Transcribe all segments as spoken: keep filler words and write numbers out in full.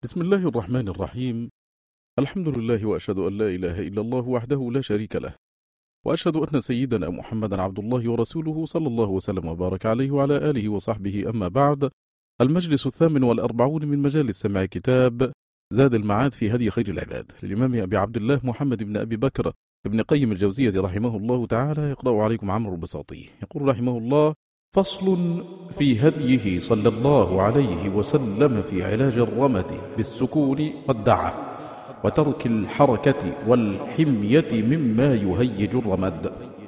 بسم الله الرحمن الرحيم. الحمد لله وأشهد أن لا إله إلا الله وحده لا شريك له، وأشهد أن سيدنا محمدا عبد الله ورسوله صلى الله وسلم وبارك عليه وعلى آله وصحبه. أما بعد، المجلس الثامن والأربعون من مجالس سماع كتاب زاد المعاد في هدي خير العباد للإمام أبي عبد الله محمد بن أبي بكر ابن قيم الجوزية رحمه الله تعالى. يقرأ عليكم عمرو البساطي. يقول رحمه الله: فصل في هديه صلى الله عليه وسلم في علاج الرمد بالسكون والدعة وترك الحركة والحمية مما يهيج الرمد.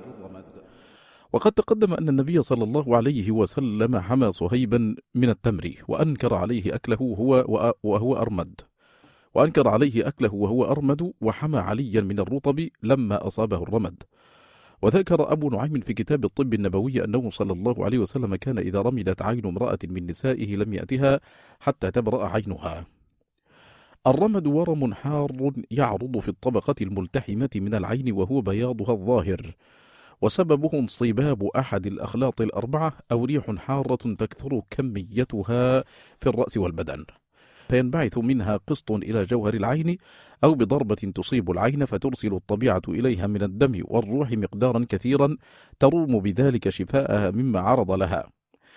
وقد تقدم أن النبي صلى الله عليه وسلم حمى صهيبا من التمر وأنكر عليه أكله هو وهو أرمد وأنكر عليه أكله وهو أرمد وحمى عليا من الرطب لما أصابه الرمد. وذكر أبو نعيم في كتاب الطب النبوي أنه صلى الله عليه وسلم كان إذا رمدت عين امرأة من نسائه لم يأتها حتى تبرأ عينها. الرمد ورم حار يعرض في الطبقة الملتحمة من العين وهو بياضها الظاهر، وسببه انصباب أحد الأخلاط الأربعة أو ريح حارة تكثر كميتها في الرأس والبدن، فينبعث منها قسط إلى جوهر العين، أو بضربة تصيب العين فترسل الطبيعة إليها من الدم والروح مقدارا كثيرا تروم بذلك شفاءها مما عرض لها،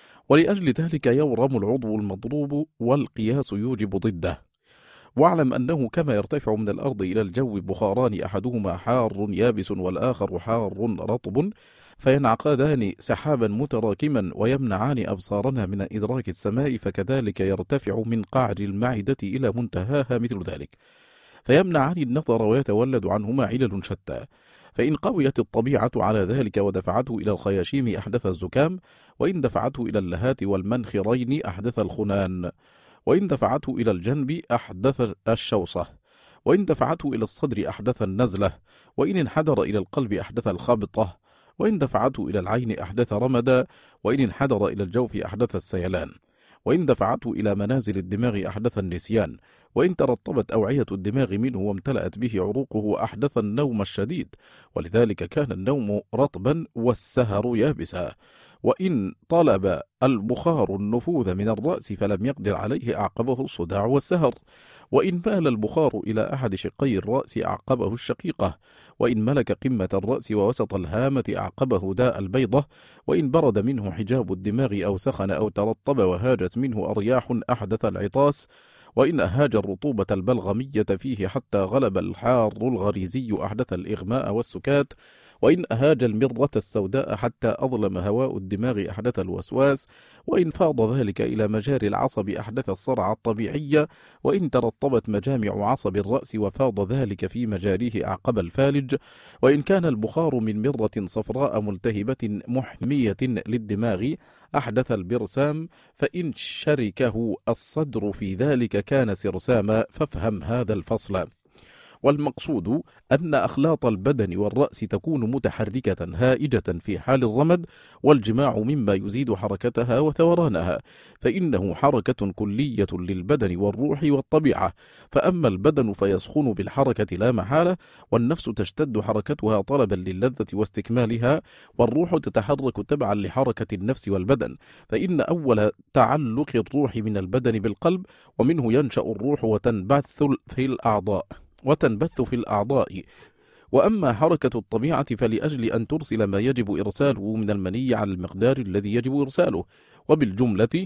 ولأجل ذلك يورم العضو المضروب والقياس يوجب ضده. واعلم أنه كما يرتفع من الأرض إلى الجو بخاران أحدهما حار يابس والآخر حار رطب، فينعقدان سحابا متراكما ويمنعان أبصارنا من إدراك السماء، فكذلك يرتفع من قعر المعدة إلى منتهاها مثل ذلك، فيمنعان النظر ويتولد عنهما علل شتى. فإن قويت الطبيعة على ذلك ودفعته إلى الخياشيم أحدث الزكام، وإن دفعته إلى اللهات والمنخرين أحدث الخنان، وإن دفعته إلى الجنب أحدث الشوصة، وإن دفعته إلى الصدر أحدث النزلة، وإن انحدر إلى القلب أحدث الخبطة، وإن دفعته إلى العين أحدث رمدا، وإن انحدر إلى الجوف أحدث السيلان، وإن دفعته إلى منازل الدماغ أحدث النسيان، وإن ترطبت أوعية الدماغ منه وامتلأت به عروقه أحدث النوم الشديد، ولذلك كان النوم رطبا والسهر يابسا. وإن طلب البخار النفوذ من الرأس فلم يقدر عليه أعقبه الصداع والسهر، وإن مال البخار إلى أحد شقي الرأس أعقبه الشقيقة، وإن ملك قمة الرأس ووسط الهامة أعقبه داء البيضة، وإن برد منه حجاب الدماغ أو سخن أو ترطب وهاجت منه أرياح أحدث العطاس، وإن أهاج الرطوبة البلغمية فيه حتى غلب الحار الغريزي أحدث الإغماء والسكات، وإن أهاج المرة السوداء حتى أظلم هواء الدماغ أحدث الوسواس، وإن فاض ذلك إلى مجاري العصب أحدث الصرع الطبيعي، وإن ترطبت مجامع عصب الرأس وفاض ذلك في مجاريه أعقب الفالج، وإن كان البخار من مرة صفراء ملتهبة محمية للدماغ أحدث البرسام، فإن شركه الصدر في ذلك كان سرساما. فافهم هذا الفصل. والمقصود أن أخلاط البدن والرأس تكون متحركة هائجة في حال الرمد، والجماع مما يزيد حركتها وثورانها، فإنه حركة كلية للبدن والروح والطبيعة. فأما البدن فيسخن بالحركة لا محالة، والنفس تشتد حركتها طلبا للذة واستكمالها، والروح تتحرك تبعا لحركة النفس والبدن، فإن أول تعلق الروح من البدن بالقلب، ومنه ينشأ الروح وتنبث في الأعضاء وتنبث في الأعضاء. وأما حركة الطبيعة فلأجل أن ترسل ما يجب إرساله من المني على المقدار الذي يجب إرساله. وبالجملة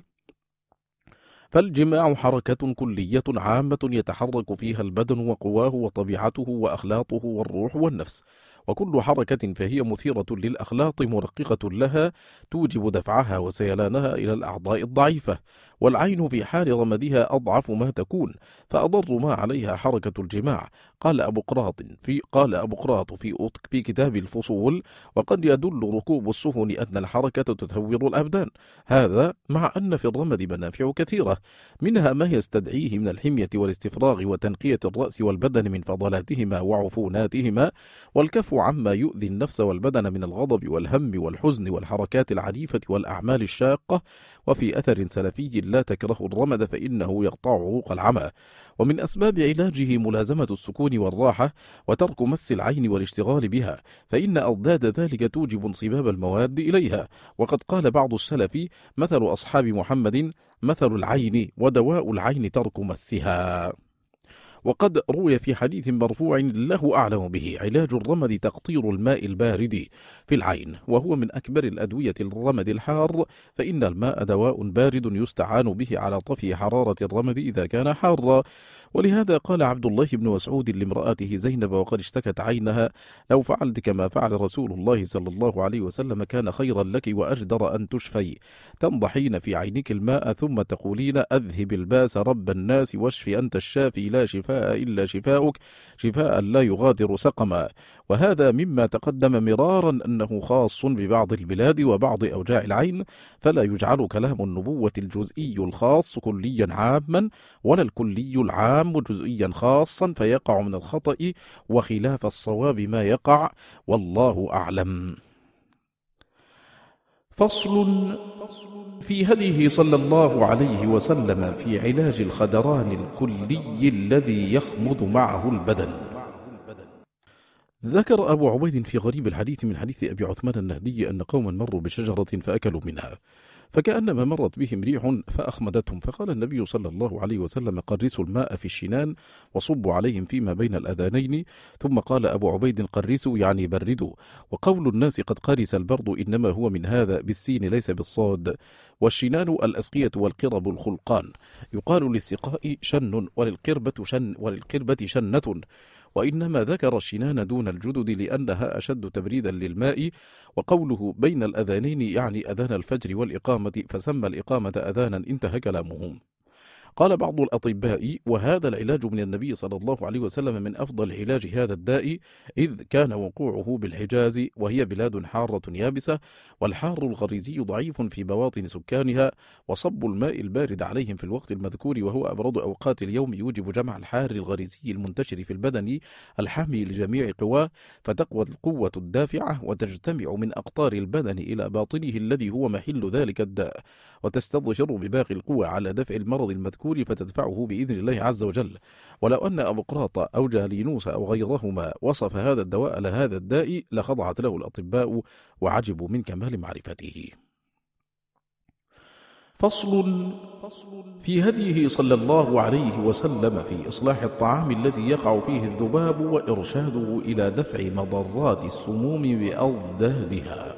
فالجماع حركة كلية عامة يتحرك فيها البدن وقواه وطبيعته وأخلاطه والروح والنفس، وكل حركة فهي مثيرة للأخلاط مرققة لها توجب دفعها وسيلانها إلى الأعضاء الضعيفة. والعين في حال رمدها أضعف ما تكون، فأضر ما عليها حركة الجماع. قال أبو قراط في قال أبو قراط في في كتاب الفصول: وقد يدل ركوب السفن أن الحركة تثور الأبدان، هذا مع أن في الرمد منافع كثيرة، منها ما يستدعيه من الحمية والاستفراغ وتنقية الرأس والبدن من فضلاتهما وعفوناتهما، والكف عما يؤذي النفس والبدن من الغضب والهم والحزن والحركات العنيفة والأعمال الشاقة. وفي أثر سلفي: لا تكره الرمد فإنه يقطع عروق العمى. ومن أسباب علاجه ملازمة السكون والراحة، وترك مس العين والاشتغال بها، فإن أضداد ذلك توجب انصباب المواد إليها. وقد قال بعض السلف: مثل أصحاب محمد مثل العين ودواء العين ترك مسها. وقد روي في حديث مرفوع له أعلم به: علاج الرمد تقطير الماء البارد في العين، وهو من أكبر الأدوية للرمد الحار، فإن الماء دواء بارد يستعان به على طفي حرارة الرمد إذا كان حارا. ولهذا قال عبد الله بن مسعود لامرأته زينب وقد اشتكت عينها: لو فعلت كما فعل رسول الله صلى الله عليه وسلم كان خيرا لك وأجدر أن تشفي، تنضحين في عينك الماء ثم تقولين: أذهب الباس رب الناس واشف أنت الشافي لا شفاء إلا شفاؤك شفاء لا يغادر سقما. وهذا مما تقدم مرارا أنه خاص ببعض البلاد وبعض أوجاع العين، فلا يجعل كلام النبوة الجزئي الخاص كليا عاما، ولا الكلي العام جزئيا خاصا، فيقع من الخطأ وخلاف الصواب ما يقع، والله أعلم. فصل في هديه صلى الله عليه وسلم في علاج الخدران الكلي الذي يخمد معه البدن. ذكر أبو عبيد في غريب الحديث من حديث أبي عثمان النهدي أن قوما مروا بشجرة فأكلوا منها، فكأنما مرت بهم ريح فأخمدتهم، فقال النبي صلى الله عليه وسلم: قرسوا الماء في الشنان وصبوا عليهم فيما بين الأذانين. ثم قال أبو عبيد: قرسوا يعني بردوا. وقول الناس قد قرس البرد إنما هو من هذا بالسين ليس بالصاد. والشنان الأسقية والقرب الخلقان. يقال للسقاء شن وللقربة شن وللقربة شنة، وإنما ذكر الشنان دون الجدد لأنها أشد تبريدا للماء. وقوله بين الأذانين يعني أذان الفجر والإقامة، فسمى الإقامة أذانا، انتهى كلامهم. قال بعض الأطباء: وهذا العلاج من النبي صلى الله عليه وسلم من أفضل علاج هذا الداء، إذ كان وقوعه بالحجاز وهي بلاد حارة يابسة، والحار الغريزي ضعيف في بواطن سكانها، وصب الماء البارد عليهم في الوقت المذكور وهو أبرد أوقات اليوم يوجب جمع الحار الغريزي المنتشر في البدن الحامي لجميع قواه، فتقوى القوة الدافعة وتجتمع من أقطار البدن إلى باطنه الذي هو محل ذلك الداء، وتستظهر بباقي القوى على دفع المرض المذكور فتدفعه بإذن الله عز وجل. ولو أن أبقراط أو جالينوس أو غيرهما وصف هذا الدواء لهذا الداء لخضعت له الأطباء وعجبوا من كمال معرفته. فصل في هديه صلى الله عليه وسلم في إصلاح الطعام الذي يقع فيه الذباب وإرشاده إلى دفع مضرات السموم بأضدادها.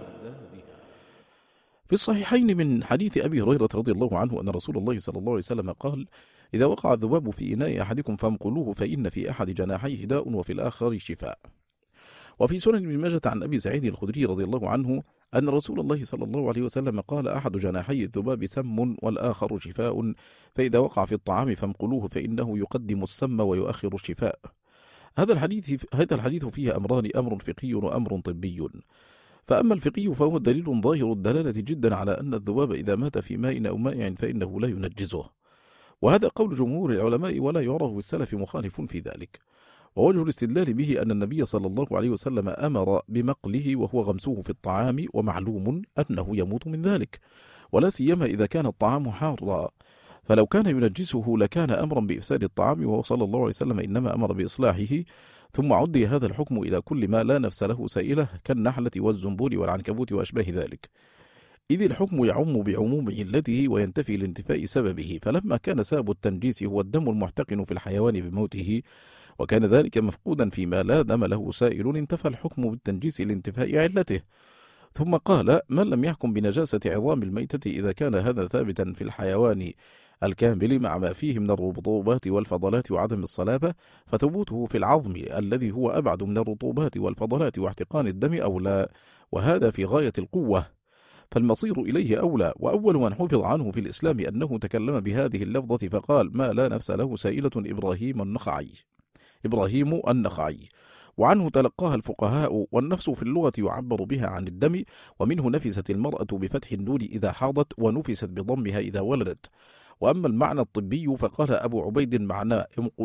في الصحيحين من حديث أبي هريرة رضي الله عنه أن رسول الله صلى الله عليه وسلم قال: إذا وقع الذباب في إناء أحدكم فامقلوه، فإن في أحد جناحيه داء وفي الآخر شفاء. وفي سنن ابن ماجه عن أبي سعيد الخدري رضي الله عنه أن رسول الله صلى الله عليه وسلم قال: أحد جناحي الذباب سم والآخر شفاء، فإذا وقع في الطعام فامقلوه، فإنه يقدم السم ويؤخر الشفاء. هذا الحديث هذا الحديث فيه أمران: أمر فقهي وأمر طبي. فأما الفقهي فهو دليل ظاهر الدلالة جدا على أن الذباب إذا مات في ماء أو مائع فإنه لا ينجزه، وهذا قول جمهور العلماء ولا يعرف بالسلف مخالف في ذلك. ووجه الاستدلال به أن النبي صلى الله عليه وسلم أمر بمقله وهو غمسه في الطعام، ومعلوم أنه يموت من ذلك، ولا سيما إذا كان الطعام حارا، فلو كان ينجسه لكان أمرا بإفساد الطعام، وهو صلى الله عليه وسلم إنما أمر بإصلاحه. ثم عدي هذا الحكم إلى كل ما لا نفس له سائلة كالنحلة والزنبور والعنكبوت وأشباه ذلك، إذ الحكم يعم بعموم علته وينتفي لانتفاء سببه. فلما كان سبب التنجيس هو الدم المحتقن في الحيوان بموته، وكان ذلك مفقودا فيما لا دم له سائل، انتفى الحكم بالتنجيس لانتفاء علته. ثم قال: من لم يحكم بنجاسة عظام الميتة إذا كان هذا ثابتا في الحيوان الكامل مع ما فيه من الرطوبات والفضلات وعدم الصلابة، فثبوته في العظم الذي هو أبعد من الرطوبات والفضلات واحتقان الدم أولى، وهذا في غاية القوة، فالمصير إليه أولى. وأول من حفظ عنه في الإسلام أنه تكلم بهذه اللفظة فقال: ما لا نفس له سائلة إبراهيم النخعي إبراهيم النخعي وعنه تلقاها الفقهاء. والنفس في اللغة يعبر بها عن الدم، ومنه نفست المرأة بفتح النون إذا حاضت، ونفست بضمها إذا ولدت. وأما المعنى الطبي فقال أبو عبيد: معنى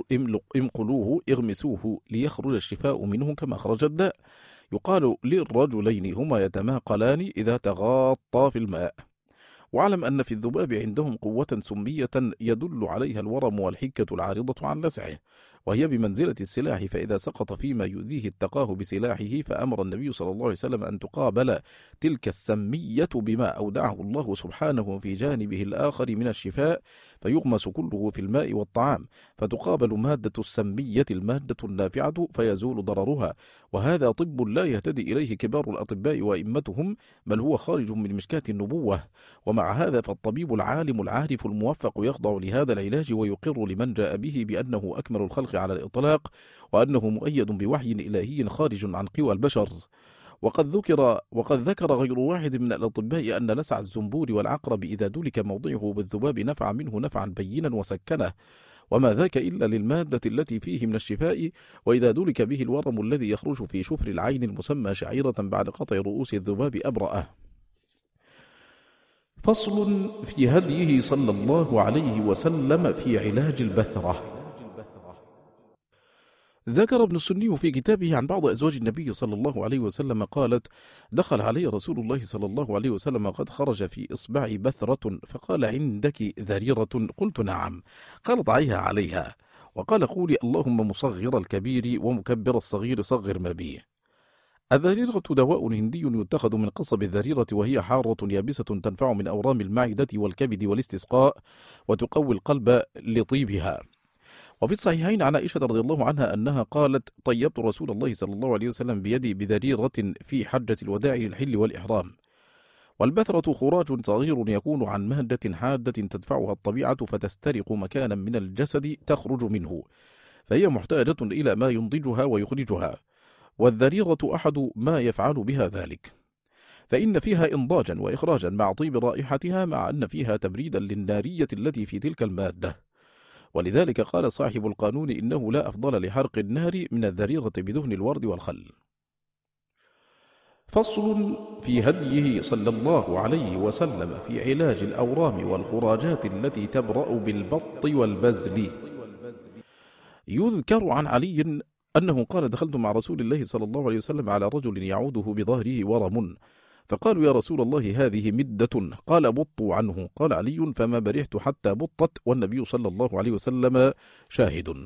امقلوه اغمسوه ليخرج الشفاء منه كما خرج الداء. يقال للرجلين هما يتماقلان إذا تغاطا في الماء. واعلم أن في الذباب عندهم قوة سمية يدل عليها الورم والحكة العارضة عن لسعه، وهي بمنزلة السلاح، فإذا سقط فيما يؤذيه اتقاه بسلاحه، فأمر النبي صلى الله عليه وسلم أن تقابل تلك السمية بما أودعه الله سبحانه في جانبه الآخر من الشفاء، فيغمس كله في الماء والطعام، فتقابل مادة السمية المادة النافعة فيزول ضررها. وهذا طب لا يهتدي إليه كبار الأطباء وإمتهم، بل هو خارج من مشكاة النبوة. ومع هذا فالطبيب العالم العارف الموفق يخضع لهذا العلاج ويقر لمن جاء به بأنه أكمل الخلق على الإطلاق، وأنه مؤيد بوحي إلهي خارج عن قوى البشر. وقد ذكر وقد ذكر غير واحد من الأطباء أن لسع الزنبور والعقرب إذا دلك موضعه بالذباب نفع منه نفعا بينا وسكنه، وما ذاك إلا للمادة التي فيه من الشفاء. وإذا دلك به الورم الذي يخرج في شفر العين المسمى شعيرة بعد قطع رؤوس الذباب أبرأه. فصل في هديه صلى الله عليه وسلم في علاج البثرة. ذكر ابن السني في كتابه عن بعض أزواج النبي صلى الله عليه وسلم قالت: دخل علي رسول الله صلى الله عليه وسلم قد خرج في إصبعي بثرة، فقال: عندك ذريرة؟ قلت: نعم. قال: ضعيها عليها. وقال: قولي: اللهم مصغر الكبير ومكبر الصغير صغر ما به. الذريرة دواء هندي يتخذ من قصب الذريرة، وهي حارة يابسة تنفع من أورام المعدة والكبد والاستسقاء، وتقوي القلب لطيبها. وفي الصحيحين عن عائشة رضي الله عنها أنها قالت: طيبت رسول الله صلى الله عليه وسلم بيدي بذريرة في حجة الوداع للحل والإحرام. والبثرة خراج صغير يكون عن مادة حادة تدفعها الطبيعة فتسترق مكانا من الجسد تخرج منه، فهي محتاجة إلى ما ينضجها ويخرجها، والذريرة أحد ما يفعل بها ذلك، فإن فيها إنضاجا وإخراجا مع طيب رائحتها، مع أن فيها تبريدا للنارية التي في تلك المادة. ولذلك قال صاحب القانون: إنه لا أفضل لحرق النار من الذريرة بدهن الورد والخل. فصل في هديه صلى الله عليه وسلم في علاج الأورام والخراجات التي تبرأ بالبط والبزل. يذكر عن علي أنه قال: دخلت مع رسول الله صلى الله عليه وسلم على رجل يعوده بظهره ورم، فقالوا: يا رسول الله هذه مدة. قال: بطوا عنه. قال علي: فما برحت حتى بطت، والنبي صلى الله عليه وسلم شاهد.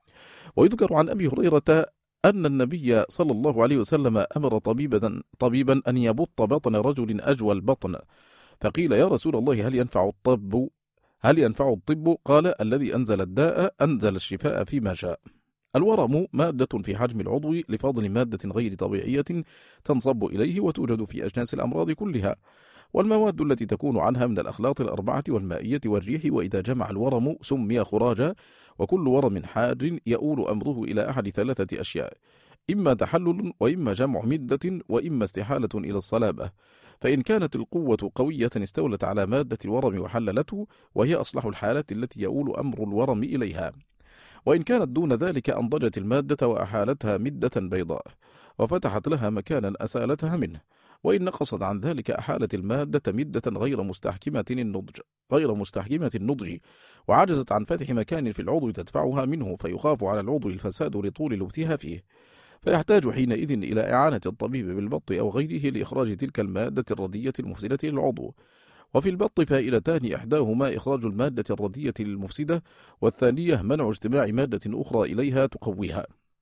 ويذكر عن أبي هريرة أن النبي صلى الله عليه وسلم أمر طبيبا, طبيبا أن يبط بطن رجل أجوى البطن، فقيل: يا رسول الله هل ينفع الطب؟ هل ينفع الطب؟ قال: الذي أنزل الداء أنزل الشفاء فيما شاء. الورم مادة في حجم العضو لفضل مادة غير طبيعية تنصب إليه وتوجد في أجناس الأمراض كلها، والمواد التي تكون عنها من الأخلاط الأربعة والمائية والريح، وإذا جمع الورم سمي خراجا. وكل ورم حاد يؤول أمره إلى أحد ثلاثة أشياء: إما تحلل، وإما جمع مدة، وإما استحالة إلى الصلابة. فإن كانت القوة قوية استولت على مادة الورم وحللته، وهي أصلح الحالات التي يؤول أمر الورم إليها. وإن كانت دون ذلك أنضجت المادة وأحالتها مدة بيضاء وفتحت لها مكانا أسالتها منه. وإن نقصت عن ذلك أحالت المادة مدة غير مستحكمة النضج غير مستحكمة النضج وعجزت عن فتح مكان في العضو تدفعها منه، فيخاف على العضو الفساد لطول لبثها فيه، فيحتاج حينئذ إلى إعانة الطبيب بالبط أو غيره لإخراج تلك المادة الردية المفسدة للعضو. وفي البط فائدتان: إحداهما إخراج المادة الردية المفسدة، والثانية منع اجتماع مادة أخرى إليها تقويها.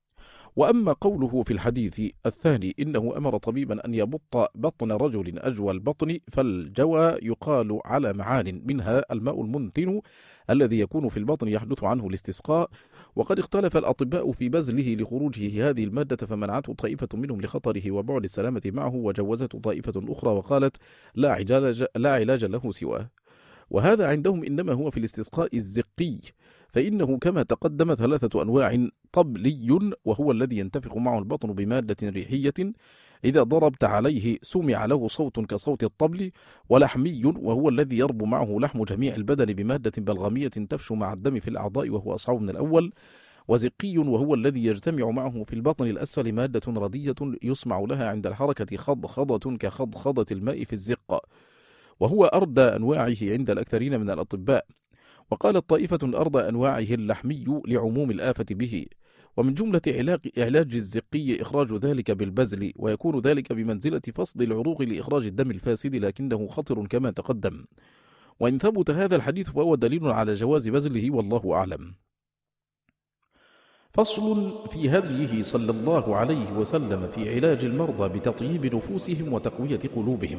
وأما قوله في الحديث الثاني إنه أمر طبيبا أن يبط بطن رجل أجوى البطن، فالجوى يقال على معان، منها الماء المنتن الذي يكون في البطن يحدث عنه الاستسقاء، وقد اختلف الأطباء في بذله لخروجه هذه المادة، فمنعته طائفة منهم لخطره وبعد السلامة معه، وجوزته طائفة أخرى وقالت لا علاج, لا علاج له سواه. وهذا عندهم إنما هو في الاستسقاء الزقي، فإنه كما تقدم ثلاثة أنواع: طبلي وهو الذي ينتفخ معه البطن بمادة ريحية إذا ضربت عليه سمع له صوت كصوت الطبل، ولحمي وهو الذي يربو معه لحم جميع البدن بمادة بلغمية تفشو مع الدم في الأعضاء وهو أصعب من الأول، وزقي وهو الذي يجتمع معه في البطن الأسفل مادة ردية يسمع لها عند الحركة خضخضة كخضخضة الماء في الزق، وهو أردى أنواعه عند الأكثرين من الأطباء. وقالت طائفة أرضى أنواعه اللحمي لعموم الآفة به. ومن جملة علاج الزقي إخراج ذلك بالبزل، ويكون ذلك بمنزلة فصد العروق لإخراج الدم الفاسد، لكنه خطر كما تقدم. وإن ثبت هذا الحديث فهو دليل على جواز بزله، والله أعلم. فصل في هديه صلى الله عليه وسلم في علاج المرضى بتطييب نفوسهم وتقوية قلوبهم.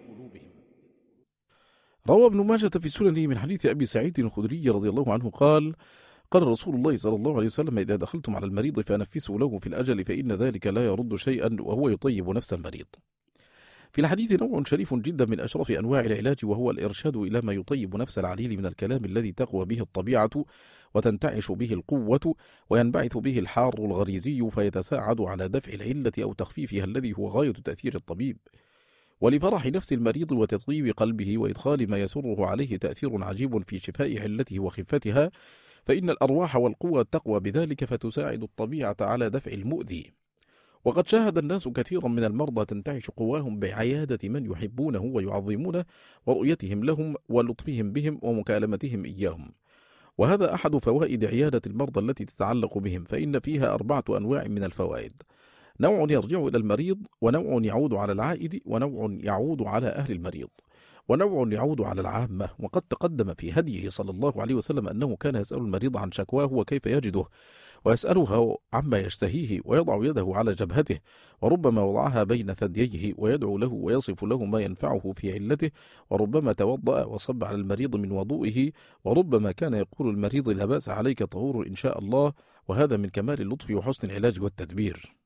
روى ابن ماجة في سننه من حديث أبي سعيد الخدري رضي الله عنه قال: قال رسول الله صلى الله عليه وسلم: إذا دخلتم على المريض فنفسوا له في الأجل فإن ذلك لا يرد شيئا وهو يطيب نفس المريض. في الحديث نوع شريف جدا من أشرف أنواع العلاج، وهو الإرشاد إلى ما يطيب نفس العليل من الكلام الذي تقوى به الطبيعة وتنتعش به القوة وينبعث به الحار الغريزي فيتساعد على دفع العلة أو تخفيفها الذي هو غاية تأثير الطبيب، ولفرح نفس المريض وتطيب قلبه وإدخال ما يسره عليه تأثير عجيب في شفاء علته وخفتها، فإن الأرواح والقوى تقوى بذلك فتساعد الطبيعة على دفع المؤذي. وقد شاهد الناس كثيرا من المرضى تنتعش قواهم بعيادة من يحبونه ويعظمونه ورؤيتهم لهم ولطفهم بهم ومكالمتهم إياهم، وهذا أحد فوائد عيادة المرضى التي تتعلق بهم، فإن فيها أربعة أنواع من الفوائد: نوع يرجع إلى المريض، ونوع يعود على العائد، ونوع يعود على أهل المريض، ونوع يعود على العامة. وقد تقدم في هديه صلى الله عليه وسلم أنه كان يسأل المريض عن شكواه وكيف يجده، ويسأله عما يشتهيه، ويضع يده على جبهته، وربما وضعها بين ثدييه، ويدعو له ويصف له ما ينفعه في علته، وربما توضأ وصب على المريض من وضوئه، وربما كان يقول المريض: لا بأس عليك طهور إن شاء الله. وهذا من كمال اللطف وحسن العلاج والتدبير.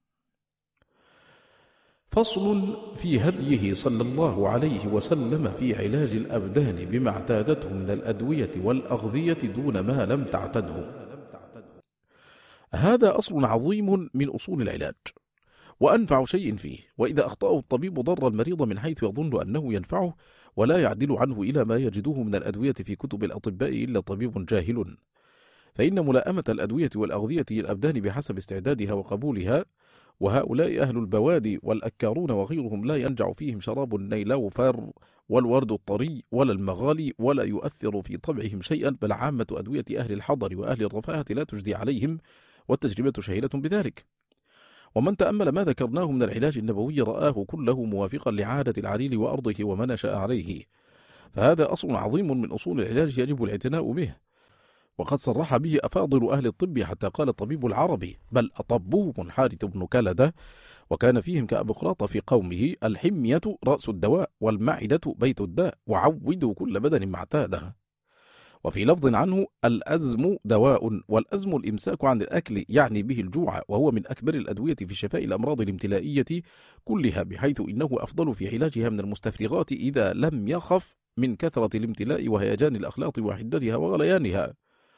فصل في هديه صلى الله عليه وسلم في علاج الأبدان بما اعتادته من الأدوية والأغذية دون ما لم تعتده. هذا أصل عظيم من أصول العلاج وأنفع شيء فيه، وإذا أخطأه الطبيب ضر المريض من حيث يظن أنه ينفعه، ولا يعدل عنه إلى ما يجده من الأدوية في كتب الأطباء إلا طبيب جاهل، فإن ملائمة الأدوية والأغذية للأبدان بحسب استعدادها وقبولها، وهؤلاء أهل البوادي والأكارون وغيرهم لا ينجع فيهم شراب النيلوفر والورد الطري ولا المغالي، ولا يؤثر في طبعهم شيئا، بل عامة أدوية أهل الحضر وأهل الرفاهة لا تجدي عليهم، والتجربة شهيدة بذلك. ومن تأمل ما ذكرناه من العلاج النبوي رآه كله موافقا لعادة العليل وأرضه وما نشأ عليه، فهذا أصل عظيم من أصول العلاج يجب الاعتناء به، وقد صرح به أفاضل أهل الطب، حتى قال الطبيب العربي: بل أطبهم حارث بن كلدة، وكان فيهم كأبقراط في قومه: الحمية رأس الدواء، والمعدة بيت الداء، وعودوا كل بدن ما اعتاده. وفي لفظ عنه: الأزم دواء، والأزم الإمساك عن الأكل، يعني به الجوع، وهو من أكبر الأدوية في شفاء الأمراض الامتلائية كلها، بحيث إنه أفضل في علاجها من المستفرغات إذا لم يخف من كثرة الامتلاء وهيجان الأخلاط وحدتها وغليانها.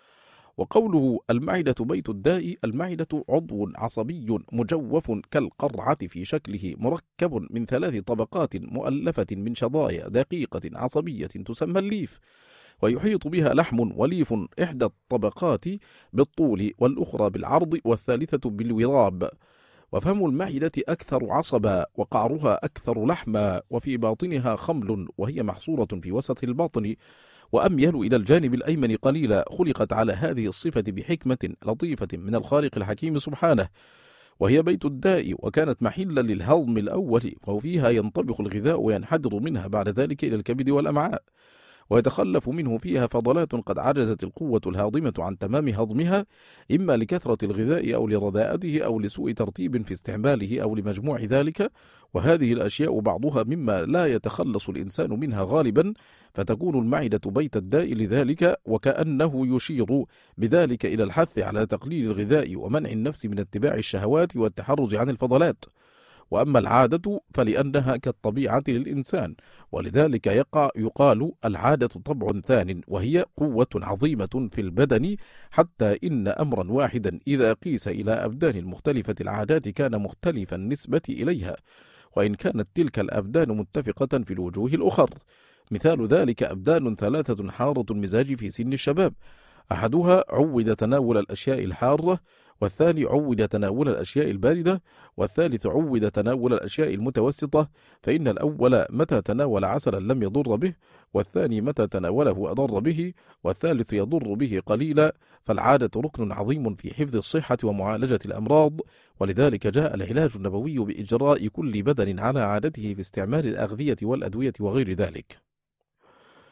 وقوله المعدة بيت الداء، المعدة عضو عصبي مجوف كالقرعة في شكله، مركب من ثلاث طبقات مؤلفة من شظايا دقيقة عصبية تسمى الليف، ويحيط بها لحم وليف، إحدى الطبقات بالطول والأخرى بالعرض والثالثة بالوراب. وفم المعدة أكثر عصبا، وقعرها أكثر لحما، وفي باطنها خمل، وهي محصورة في وسط البطن، وأميل إلى الجانب الأيمن قليلا، خلقت على هذه الصفة بحكمة لطيفة من الخالق الحكيم سبحانه، وهي بيت الداء، وكانت محلا للهضم الأول، وفيها ينطبخ الغذاء وينحدر منها بعد ذلك إلى الكبد والأمعاء، ويتخلف منه فيها فضلات قد عجزت القوة الهاضمة عن تمام هضمها، إما لكثرة الغذاء أو لرداءته أو لسوء ترتيب في استعماله أو لمجموع ذلك، وهذه الأشياء بعضها مما لا يتخلص الإنسان منها غالبا، فتكون المعدة بيت الداء لذلك، وكأنه يشير بذلك إلى الحث على تقليل الغذاء ومنع النفس من اتباع الشهوات والتحرز عن الفضلات. وأما العادة فلأنها كالطبيعة للإنسان، ولذلك يقع يقال العادة طبع ثان، وهي قوة عظيمة في البدن، حتى إن أمرا واحدا إذا قيس إلى أبدان المختلفة العادات كان مختلفا النسبة إليها، وإن كانت تلك الأبدان متفقة في الوجوه الأخر. مثال ذلك أبدان ثلاثة حارة المزاج في سن الشباب، أحدها عود تناول الأشياء الحارة، والثاني عود تناول الأشياء الباردة، والثالث عود تناول الأشياء المتوسطة، فإن الأول متى تناول عسلا لم يضر به، والثاني متى تناوله أضر به، والثالث يضر به قليلا. فالعادة ركن عظيم في حفظ الصحة ومعالجة الأمراض، ولذلك جاء العلاج النبوي بإجراء كل بدن على عادته في استعمال الأغذية والأدوية وغير ذلك.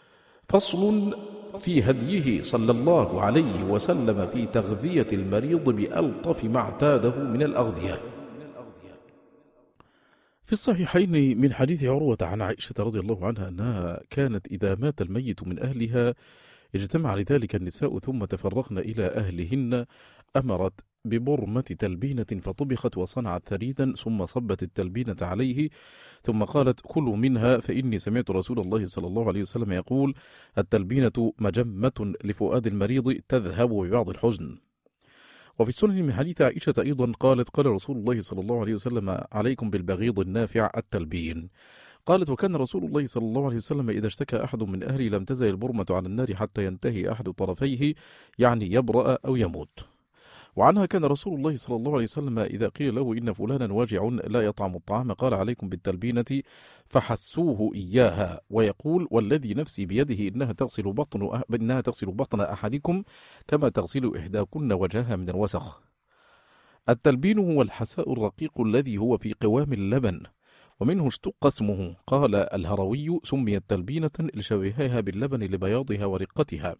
فصل في هديه صلى الله عليه وسلم في تغذية المريض بألطف ما اعتاده من الأغذية. في الصحيحين من حديث عروة عن عائشة رضي الله عنها أنها كانت إذا مات الميت من أهلها اجتمع لذلك النساء ثم تفرقن إلى أهلهن، أمرت ببرمة تلبينة فطبخت وصنعت ثريدا ثم صبت التلبينة عليه ثم قالت كلوا منها فإني سمعت رسول الله صلى الله عليه وسلم يقول التلبينة مجمة لفؤاد المريض تذهب ببعض الحزن. وفي السنن من حديث عائشة أيضا قالت قال رسول الله صلى الله عليه وسلم عليكم بالبغيض النافع التلبين. قالت وكان رسول الله صلى الله عليه وسلم إذا اشتكى أحد من أهلي لم تزل البرمة على النار حتى ينتهي أحد طرفيه، يعني يبرأ أو يموت. وعنها كان رسول الله صلى الله عليه وسلم إذا قيل له إن فلانا واجع لا يطعم الطعام قال عليكم بالتلبينة فحسوه إياها، ويقول والذي نفسي بيده إنها تغسل بطن أه... إنها تغسل بطن أحدكم كما تغسل إحداكن وجهها من الوسخ. التلبين هو الحساء الرقيق الذي هو في قوام اللبن، ومنه اشتق اسمه. قال الهروي سميت تلبينة لشبهها باللبن لبياضها ورقتها.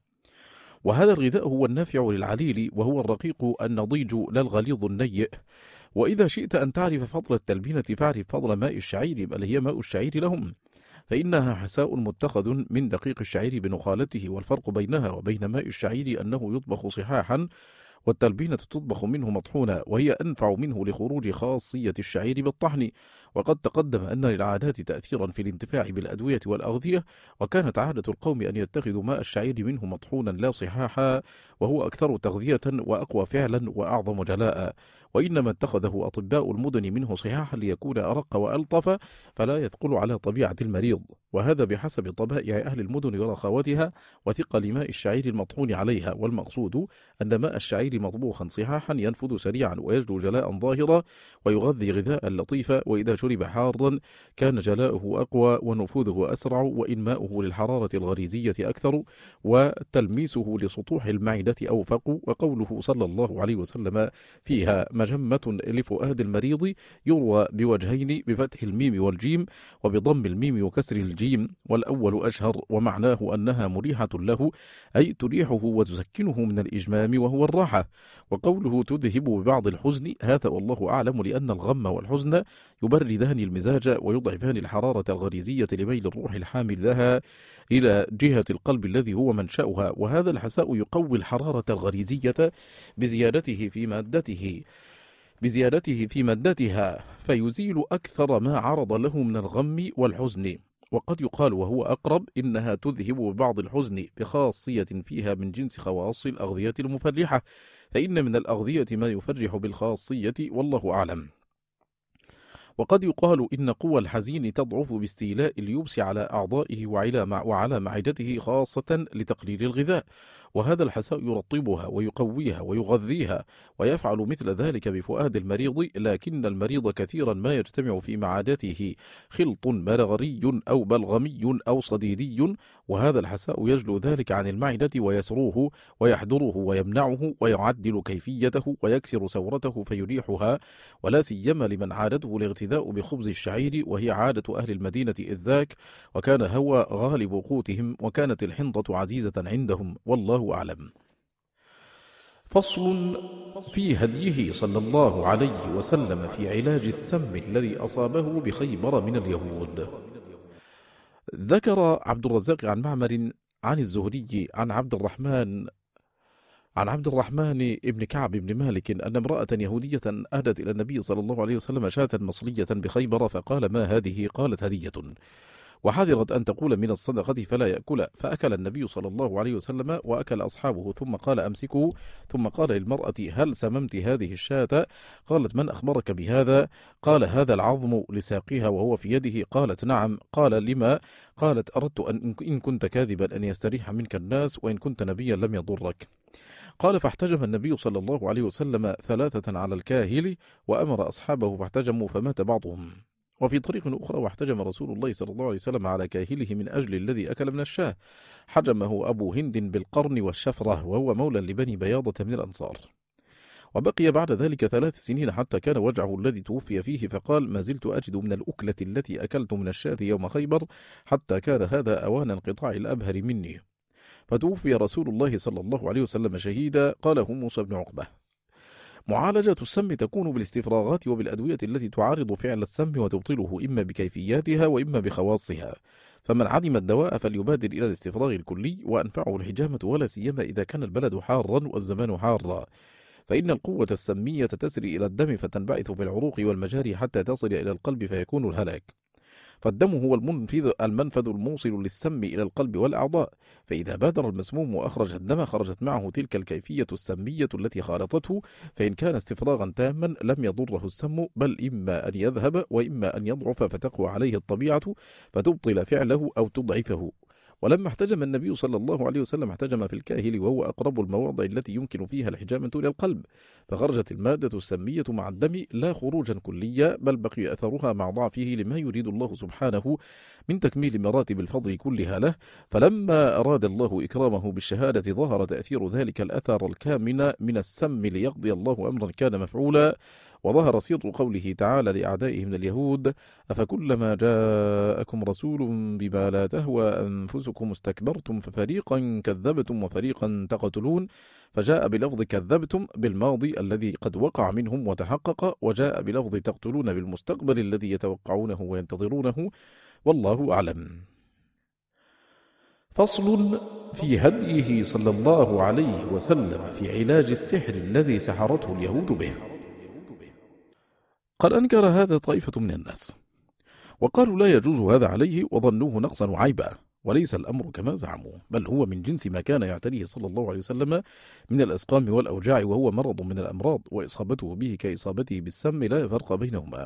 وهذا الغذاء هو النافع للعليل، وهو الرقيق النضيج لا الغليظ النيئ. وإذا شئت أن تعرف فضل التلبينة فاعرف فضل ماء الشعير، بل هي ماء الشعير لهم، فإنها حساء متخذ من دقيق الشعير بنخالته. والفرق بينها وبين ماء الشعير أنه يطبخ صحاحا، والتلبينة تطبخ منه مطحونة، وهي أنفع منه لخروج خاصية الشعير بالطحن. وقد تقدم أن للعادات تأثيرا في الانتفاع بالأدوية والأغذية، وكانت عادة القوم أن يتخذوا ماء الشعير منه مطحونا لا صحاحا، وهو أكثر تغذية وأقوى فعلا وأعظم جلاء. وإنما اتخذه أطباء المدن منه صحاحا ليكون أرق وألطف فلا يثقل على طبيعة المريض، وهذا بحسب طبائع أهل المدن ورخاوتها وثقل ماء الشعير المطحون عليها. والمقصود أن ماء الشعير مطبوخا صحاحا ينفذ سريعا ويجلو جلاء ظاهرا ويغذي غذاء لطيفا، وإذا شرب حارا كان جلاؤه أقوى ونفوذه أسرع، وإن ماؤه للحرارة الغريزية أكثر وتلميسه لسطوح المعدة أوفق. وقوله صلى الله عليه وسلم فيها مجمة لفؤاد المريض يروى بوجهين بفتح الميم والجيم وبضم الميم وكسر الجيم، والأول أشهر، ومعناه أنها مريحة له أي تريحه وتسكنه من الإجمام وهو الراحة. وقوله تذهب ببعض الحزن هذا والله أعلم، لأن الغم والحزن يبردان المزاج ويضعفان الحرارة الغريزية لميل الروح الحامل لها إلى جهة القلب الذي هو منشأها. وهذا الحساء يقوي الحرارة الغريزية بزيادته في مادته بزيادته في مادتها فيزيل أكثر ما عرض له من الغم والحزن. وقد يقال وهو أقرب إنها تذهب ببعض الحزن بخاصية فيها من جنس خواص الأغذية المفرحة، فإن من الأغذية ما يفرح بالخاصية والله أعلم. وقد يقال إن قوى الحزين تضعف باستيلاء اليبس على أعضائه وعلى معدته خاصة لتقليل الغذاء، وهذا الحساء يرطبها ويقويها ويغذيها، ويفعل مثل ذلك بفؤاد المريض. لكن المريض كثيرا ما يجتمع في معادته خلط مرغري أو بلغمي أو صديدي، وهذا الحساء يجلو ذلك عن المعدة ويسروه ويحضره ويمنعه ويعدل كيفيته ويكسر سورته فيريحها، ولا سيما لمن عادته الاغتذاء بخبز الشعير، وهي عادة أهل المدينة إذ ذاك، وكان هو غالب قوتهم، وكانت الحنطة عزيزة عندهم، والله أعلم. فصل في هديه صلى الله عليه وسلم في علاج السم الذي أصابه بخيبر من اليهود. ذكر عبد الرزاق عن معمر عن الزهري عن عبد الرحمن عن عبد الرحمن ابن كعب بن مالك أن امرأة يهودية أهدت إلى النبي صلى الله عليه وسلم شاة مصلية بخيبر، فقال ما هذه؟ قالت هدية، وحذرت أن تقول من الصدقة فلا يأكل، فأكل النبي صلى الله عليه وسلم وأكل أصحابه، ثم قال أمسكه، ثم قال للمرأة هل سممت هذه الشاة؟ قالت من أخبرك بهذا؟ قال هذا العظم لساقها وهو في يده. قالت نعم. قال لما؟ قالت أردت أن إن كنت كاذبا أن يستريح منك الناس، وإن كنت نبيا لم يضرك. قال فاحتجم النبي صلى الله عليه وسلم ثلاثة على الكاهل، وأمر أصحابه فاحتجموا فمات بعضهم. وفي طريق أخرى واحتجم رسول الله صلى الله عليه وسلم على كاهله من أجل الذي أكل من الشاه، حجمه أبو هند بالقرن والشفرة، وهو مولى لبني بياضة من الأنصار. وبقي بعد ذلك ثلاث سنين حتى كان وجعه الذي توفي فيه، فقال: ما زلت أجد من الأكلة التي أكلت من الشاة يوم خيبر حتى كان هذا أوان انقطاع الأبهر مني. فتوفي رسول الله صلى الله عليه وسلم شهيدا. قاله موسى بن عقبة. معالجة السم تكون بالاستفراغات وبالأدوية التي تعارض فعل السم وتبطله، إما بكيفياتها وإما بخواصها. فمن عدم الدواء فليبادر إلى الاستفراغ الكلي، وأنفعه الحجامة، ولا سيما إذا كان البلد حارا والزمان حارا، فإن القوة السمية تسري إلى الدم فتنبعث في العروق والمجاري حتى تصل إلى القلب فيكون الهلاك. فالدم هو المنفذ المنفذ الموصل للسم إلى القلب والأعضاء، فإذا بادر المسموم وأخرج الدم خرجت معه تلك الكيفية السمية التي خالطته، فإن كان استفراغا تاما لم يضره السم، بل إما أن يذهب وإما أن يضعف فتقوى عليه الطبيعة فتبطل فعله أو تضعفه. ولما احتجم النبي صلى الله عليه وسلم احتجم في الكاهل، وهو أقرب المواضع التي يمكن فيها الحجامة إلى القلب، فخرجت المادة السمية مع الدم لا خروجا كليا، بل بقي أثرها مع ضعفه لما يريد الله سبحانه من تكميل مراتب الفضل كلها له. فلما أراد الله إكرامه بالشهادة ظهر تأثير ذلك الأثر الكامن من السم ليقضي الله أمرا كان مفعولا. وظهر صدق قوله تعالى لأعدائه من اليهود: أفكلما جاءكم رسول بما لا تهوى أنفسكم استكبرتم ففريقا كذبتم وفريقا تقتلون. فجاء بلفظ كذبتم بالماضي الذي قد وقع منهم وتحقق، وجاء بلفظ تقتلون بالمستقبل الذي يتوقعونه وينتظرونه، والله أعلم. فصل في هديه صلى الله عليه وسلم في علاج السحر الذي سحرته اليهود به. قد أنكر هذا طائفة من الناس، وقالوا لا يجوز هذا عليه، وظنوه نقصا وعيبا، وليس الأمر كما زعموا، بل هو من جنس ما كان يعتريه صلى الله عليه وسلم من الأسقام والأوجاع، وهو مرض من الأمراض، وإصابته به كإصابته بالسم لا فرق بينهما.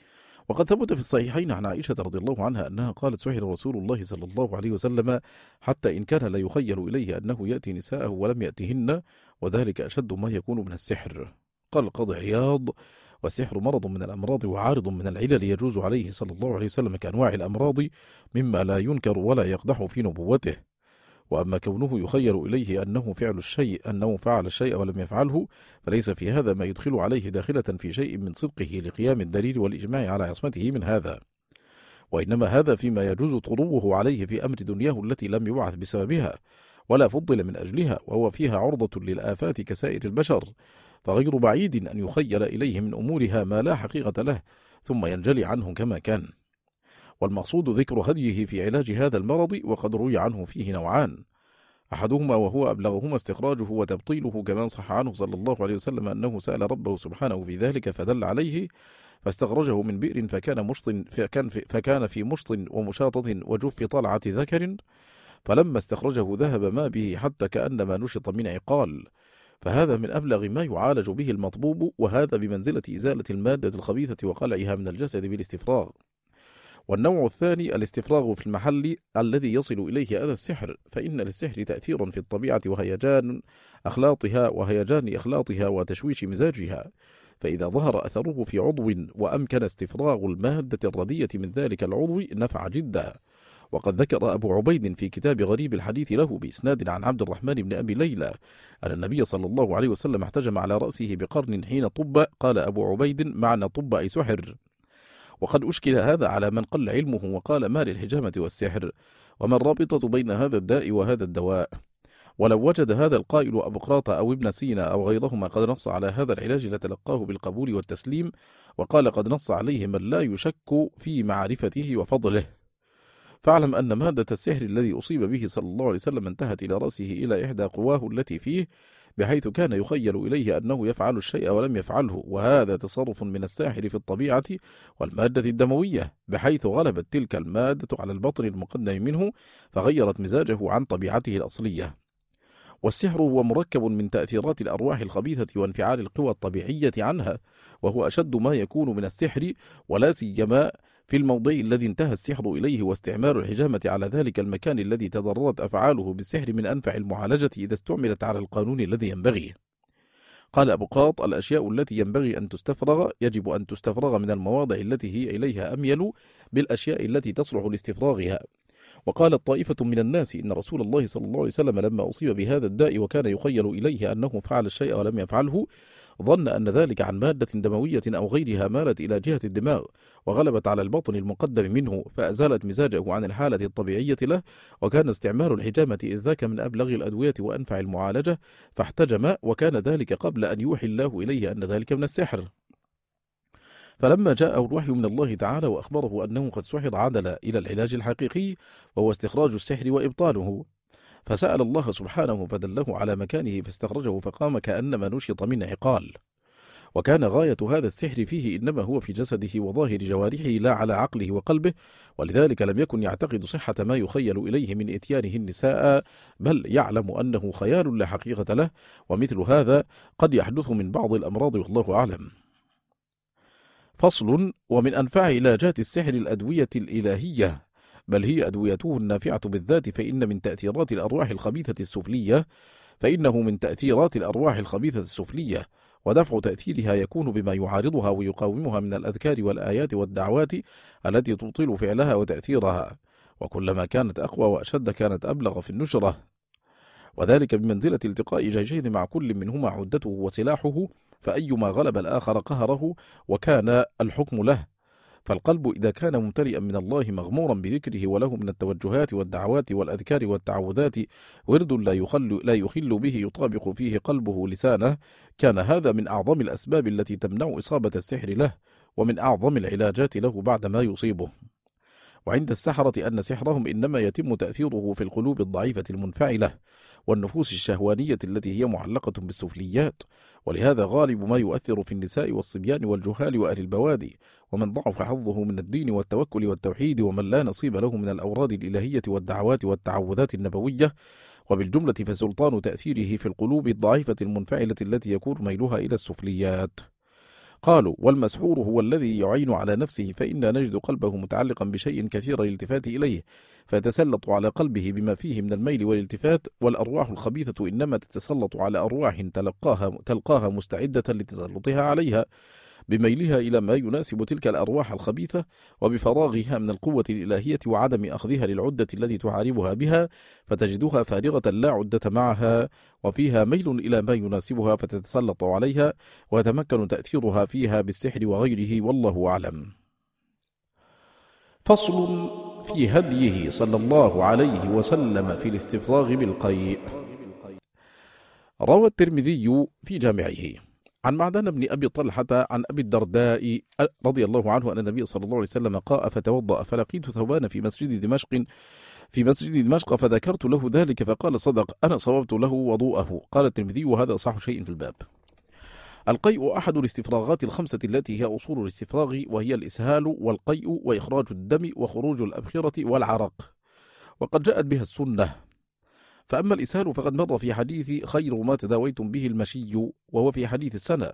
وقد ثبت في الصحيحين عن عائشة رضي الله عنها أنها قالت: سحر رسول الله صلى الله عليه وسلم حتى إن كان لا يخيل إليه أنه يأتي نساءه ولم يأتهن، وذلك أشد ما يكون من السحر. قال القاضي عياض: والسحر مرض من الأمراض وعارض من العلل يجوز عليه صلى الله عليه وسلم كأنواع الأمراض مما لا ينكر ولا يقدح في نبوته. وأما كونه يخيل إليه أنه فعل الشيء أنه فعل الشيء ولم يفعله، فليس في هذا ما يدخل عليه داخلة في شيء من صدقه لقيام الدليل والإجماع على عصمته من هذا، وإنما هذا فيما يجوز طروه عليه في أمر دنياه التي لم يبعث بسببها ولا فضل من أجلها، وهو فيها عرضة للآفات كسائر البشر، فغير بعيد أن يخيل إليه من أمورها ما لا حقيقة له ثم ينجلي عنه كما كان. والمقصود ذكر هديه في علاج هذا المرض، وقد روي عنه فيه نوعان: أحدهما وهو أبلغهما استخراجه وتبطيله، كما صح عنه صلى الله عليه وسلم أنه سأل ربه سبحانه في ذلك فدل عليه، فاستخرجه من بئر فكان, مشط فكان, في فكان في مشط ومشاطة وجف طلعة ذكر، فلما استخرجه ذهب ما به حتى كأنما نشط من عقال، فهذا من أبلغ ما يعالج به المطبوب، وهذا بمنزلة إزالة المادة الخبيثة وقلعها من الجسد بالاستفراغ. والنوع الثاني الاستفراغ في المحل الذي يصل إليه أذى السحر، فإن للسحر تأثير في الطبيعة وهيجان أخلاطها وهيجان أخلاطها وتشويش مزاجها، فإذا ظهر أثره في عضو وأمكن استفراغ المادة الردية من ذلك العضو نفع جدا. وقد ذكر أبو عبيد في كتاب غريب الحديث له بإسناد عن عبد الرحمن بن أبي ليلى أن النبي صلى الله عليه وسلم احتجم على رأسه بقرن حين طب. قال أبو عبيد: معنى طب أي سحر. وقد أشكل هذا على من قل علمه وقال: ما للحجامة والسحر، وما الرابطة بين هذا الداء وهذا الدواء؟ ولو وجد هذا القائل أبقراط أو ابن سينا أو غيرهما قد نص على هذا العلاج لتلقاه بالقبول والتسليم، وقال قد نص عليه من لا يشك في معرفته وفضله. فاعلم أن مادة السحر الذي أصيب به صلى الله عليه وسلم انتهت إلى رأسه إلى إحدى قواه التي فيه، بحيث كان يخيل إليه أنه يفعل الشيء ولم يفعله، وهذا تصرف من الساحر في الطبيعة والمادة الدموية، بحيث غلبت تلك المادة على البطن المقدم منه فغيرت مزاجه عن طبيعته الأصلية. والسحر هو مركب من تأثيرات الأرواح الخبيثة وانفعال القوى الطبيعية عنها، وهو أشد ما يكون من السحر، ولا سيما في الموضع الذي انتهى السحر إليه، واستعمال الحجامة على ذلك المكان الذي تضررت أفعاله بالسحر من أنفع المعالجة إذا استعملت على القانون الذي ينبغي. قال أبو قراط: الأشياء التي ينبغي أن تستفرغ يجب أن تستفرغ من المواضع التي هي إليها أميل بالأشياء التي تصلح لاستفراغها، وقالت طائفة من الناس إن رسول الله صلى الله عليه وسلم لما أصيب بهذا الداء وكان يخيل إليه أنه فعل الشيء ولم يفعله ظن أن ذلك عن مادة دموية أو غيرها مالت إلى جهة الدماغ وغلبت على البطن المقدم منه فأزالت مزاجه عن الحالة الطبيعية له، وكان استعمال الحجامة إذ ذاك من أبلغ الأدوية وأنفع المعالجة، فاحتجم، وكان ذلك قبل أن يوحي الله إليه أن ذلك من السحر. فلما جاءه الوحي من الله تعالى وأخبره أنه قد سحر عدل إلى العلاج الحقيقي وهو استخراج السحر وإبطاله، فسأل الله سبحانه فدله على مكانه فاستخرجه فقام كأنما نشط من عقال. وكان غاية هذا السحر فيه إنما هو في جسده وظاهر جوارحه لا على عقله وقلبه، ولذلك لم يكن يعتقد صحة ما يخيل إليه من إتيانه النساء، بل يعلم أنه خيال لا حقيقة له، ومثل هذا قد يحدث من بعض الأمراض والله أعلم. فصل: ومن أنفع علاجات السحر الأدوية الإلهية، بل هي أدويته النافعة بالذات، فإن من تأثيرات الأرواح الخبيثة السفلية فإنه من تأثيرات الأرواح الخبيثة السفلية، ودفع تأثيرها يكون بما يعارضها ويقاومها من الأذكار والآيات والدعوات التي تبطل فعلها وتأثيرها، وكلما كانت أقوى وأشد كانت أبلغ في النشرة، وذلك بمنزلة التقاء جيشين مع كل منهما عدته وسلاحه، فأيما غلب الآخر قهره وكان الحكم له. فالقلب إذا كان ممتلئا من الله مغمورا بذكره وله من التوجهات والدعوات والأذكار والتعوذات ورد لا يخل, لا يخل به يطابق فيه قلبه لسانه، كان هذا من أعظم الأسباب التي تمنع إصابة السحر له، ومن أعظم العلاجات له بعد ما يصيبه. وعند السحرة أن سحرهم إنما يتم تأثيره في القلوب الضعيفة المنفعلة والنفوس الشهوانية التي هي معلقة بالسفليات، ولهذا غالب ما يؤثر في النساء والصبيان والجهال وأهل البوادي، ومن ضعف حظه من الدين والتوكل والتوحيد، ومن لا نصيب له من الأوراد الإلهية والدعوات والتعوذات النبوية. وبالجملة فسلطان تأثيره في القلوب الضعيفة المنفعلة التي يكون ميلها إلى السفليات. قالوا: والمسحور هو الذي يعين على نفسه، فإنا نجد قلبه متعلقا بشيء كثير الالتفات إليه، فيتسلط على قلبه بما فيه من الميل والالتفات، والأرواح الخبيثة إنما تتسلط على أرواح تلقاها, تلقاها مستعدة لتسلطها عليها بميلها إلى ما يناسب تلك الأرواح الخبيثة، وبفراغها من القوة الإلهية وعدم أخذها للعدة التي تعاربها بها، فتجدها فارغة لا عدة معها، وفيها ميل إلى ما يناسبها فتتسلط عليها، ويتمكن تأثيرها فيها بالسحر وغيره، والله أعلم. فصل في هديه صلى الله عليه وسلم في الاستفراغ بالقيء. روى الترمذي في جامعه عن معدان بن أبي طلحة عن أبي الدرداء رضي الله عنه أن النبي صلى الله عليه وسلم قاء فتوضأ، فلقيت ثوبان في مسجد دمشق في مسجد دمشق فذكرت له ذلك فقال: صدق، أنا صوبت له وضوءه. قال الترمذي: وهذا أصح شيء في الباب. القيء أحد الاستفراغات الخمسة التي هي أصول الاستفراغ، وهي الإسهال والقيء وإخراج الدم وخروج الأبخرة والعرق، وقد جاءت بها السنة. فأما الإسهال فقد مر في حديث خير ما تداويتم به المشي، وهو في حديث السنة.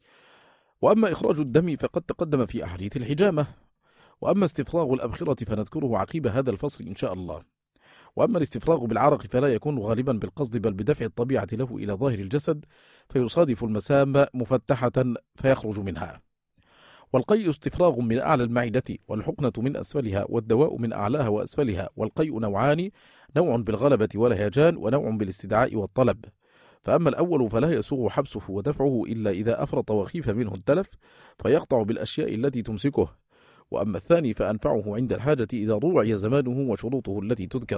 وأما إخراج الدم فقد تقدم في أحاديث الحجامة. وأما استفراغ الأبخرة فنذكره عقيب هذا الفصل إن شاء الله. وأما الاستفراغ بالعرق فلا يكون غالبا بالقصد بل بدفع الطبيعة له إلى ظاهر الجسد، فيصادف المسام مفتحة فيخرج منها. والقيء استفراغ من أعلى المعدة، والحقنة من أسفلها، والدواء من أعلاها وأسفلها. والقيء نوعان: نوع بالغلبة والهيجان، ونوع بالاستدعاء والطلب. فأما الأول فلا يسوغ حبسه ودفعه إلا إذا أفرط وخيف منه التلف، فيقطع بالأشياء التي تمسكه. وأما الثاني فأنفعه عند الحاجة إذا روعي زمانه وشروطه التي تذكر.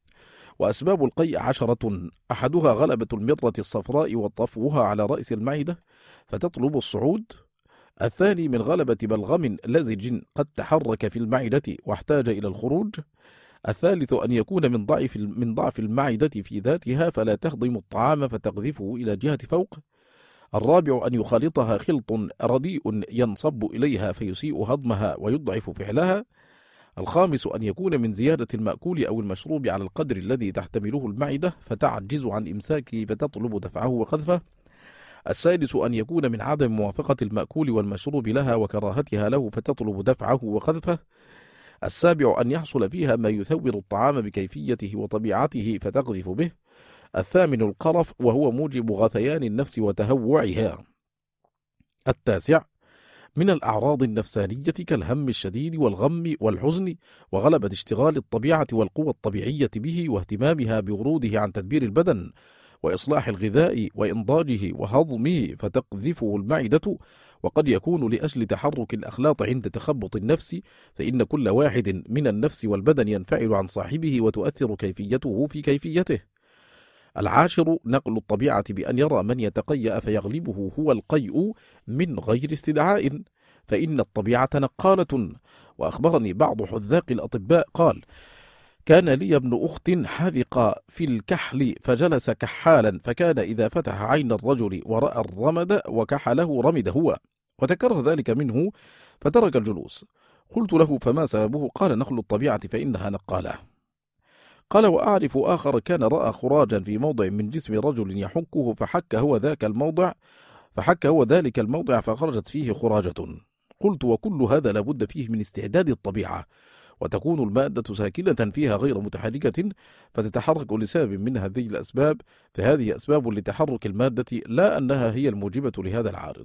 وأسباب القيء عشرة: أحدها غلبة المرة الصفراء وطفوها على رأس المعدة فتطلب الصعود. الثاني من غلبة بلغم لزج قد تحرك في المعدة واحتاج إلى الخروج. الثالث أن يكون من ضعف من ضعف المعدة في ذاتها فلا تهضم الطعام فتقذفه إلى جهة فوق. الرابع أن يخالطها خلط رديء ينصب إليها فيسيء هضمها ويضعف فعلها. الخامس أن يكون من زيادة المأكول أو المشروب على القدر الذي تحتمله المعدة فتعجز عن إمساكه فتطلب دفعه وقذفه. السادس أن يكون من عدم موافقة المأكول والمشروب لها وكراهتها له فتطلب دفعه وقذفه. السابع أن يحصل فيها ما يثور الطعام بكيفيته وطبيعته فتقذف به. الثامن القرف، وهو موجب غثيان النفس وتهوعها. التاسع من الأعراض النفسانية كالهم الشديد والغم والحزن، وغلبة اشتغال الطبيعة والقوى الطبيعية به واهتمامها بوروده عن تدبير البدن وإصلاح الغذاء وإنضاجه وهضمه فتقذفه المعدة. وقد يكون لأجل تحرك الأخلاط عند تخبط النفس، فإن كل واحد من النفس والبدن ينفعل عن صاحبه وتؤثر كيفيته في كيفيته. العاشر نقل الطبيعة بأن يرى من يتقيأ فيغلبه هو القيء من غير استدعاء، فإن الطبيعة نقالة. وأخبرني بعض حذاق الأطباء قال: كان لي ابن أخت حذق في الكحل فجلس كحالا، فكان إذا فتح عين الرجل ورأى الرمد وكحله رمد هو، وتكرر ذلك منه فترك الجلوس. قلت له: فما سببه؟ قال: نقل الطبيعة فإنها نقالة. قال: وأعرف آخر كان رأى خراجا في موضع من جسم رجل يحكه فحك هو ذاك الموضع فحك هو ذلك الموضع فخرجت فيه خراجة. قلت: وكل هذا لابد فيه من استعداد الطبيعة، وتكون المادة ساكنة فيها غير متحركة فتتحرك لسبب من هذه الأسباب، فهذه أسباب لتحرك المادة لا أنها هي الموجبة لهذا العارض.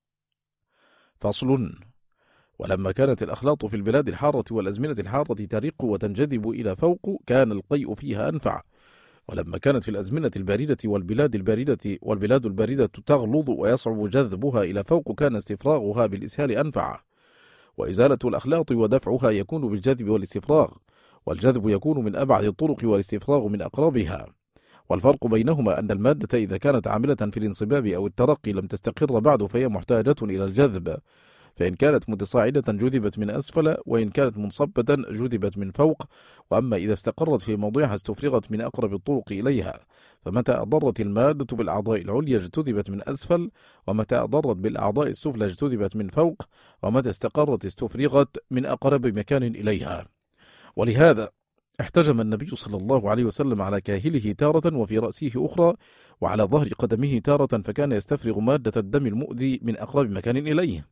فصل: ولما كانت الأخلاط في البلاد الحارة والأزمنة الحارة ترق وتنجذب إلى فوق كان القيء فيها أنفع، ولما كانت في الأزمنة الباردة والبلاد الباردة والبلاد الباردة تغلظ ويصعب جذبها إلى فوق كان استفراغها بالإسهال أنفع. وإزالة الأخلاط ودفعها يكون بالجذب والاستفراغ، والجذب يكون من أبعد الطرق والاستفراغ من أقربها. والفرق بينهما أن المادة إذا كانت عاملة في الانصباب أو الترقي لم تستقر بعد فهي محتاجة إلى الجذب، فإن كانت متصاعدة جذبت من أسفل، وإن كانت منصبة جذبت من فوق. وأما إذا استقرت في موضعها استفرغت من أقرب الطرق إليها، فمتى أضرت المادة بالأعضاء العليا اجتذبت من أسفل، ومتى أضرت بالأعضاء السفلى اجتذبت من فوق، ومتى استقرت استفرغت من أقرب مكان إليها. ولهذا احتجم النبي صلى الله عليه وسلم على كاهله تارة وفي رأسه أخرى، وعلى ظهر قدمه تارة، فكان يستفرغ مادة الدم المؤذي من أقرب مكان إليه.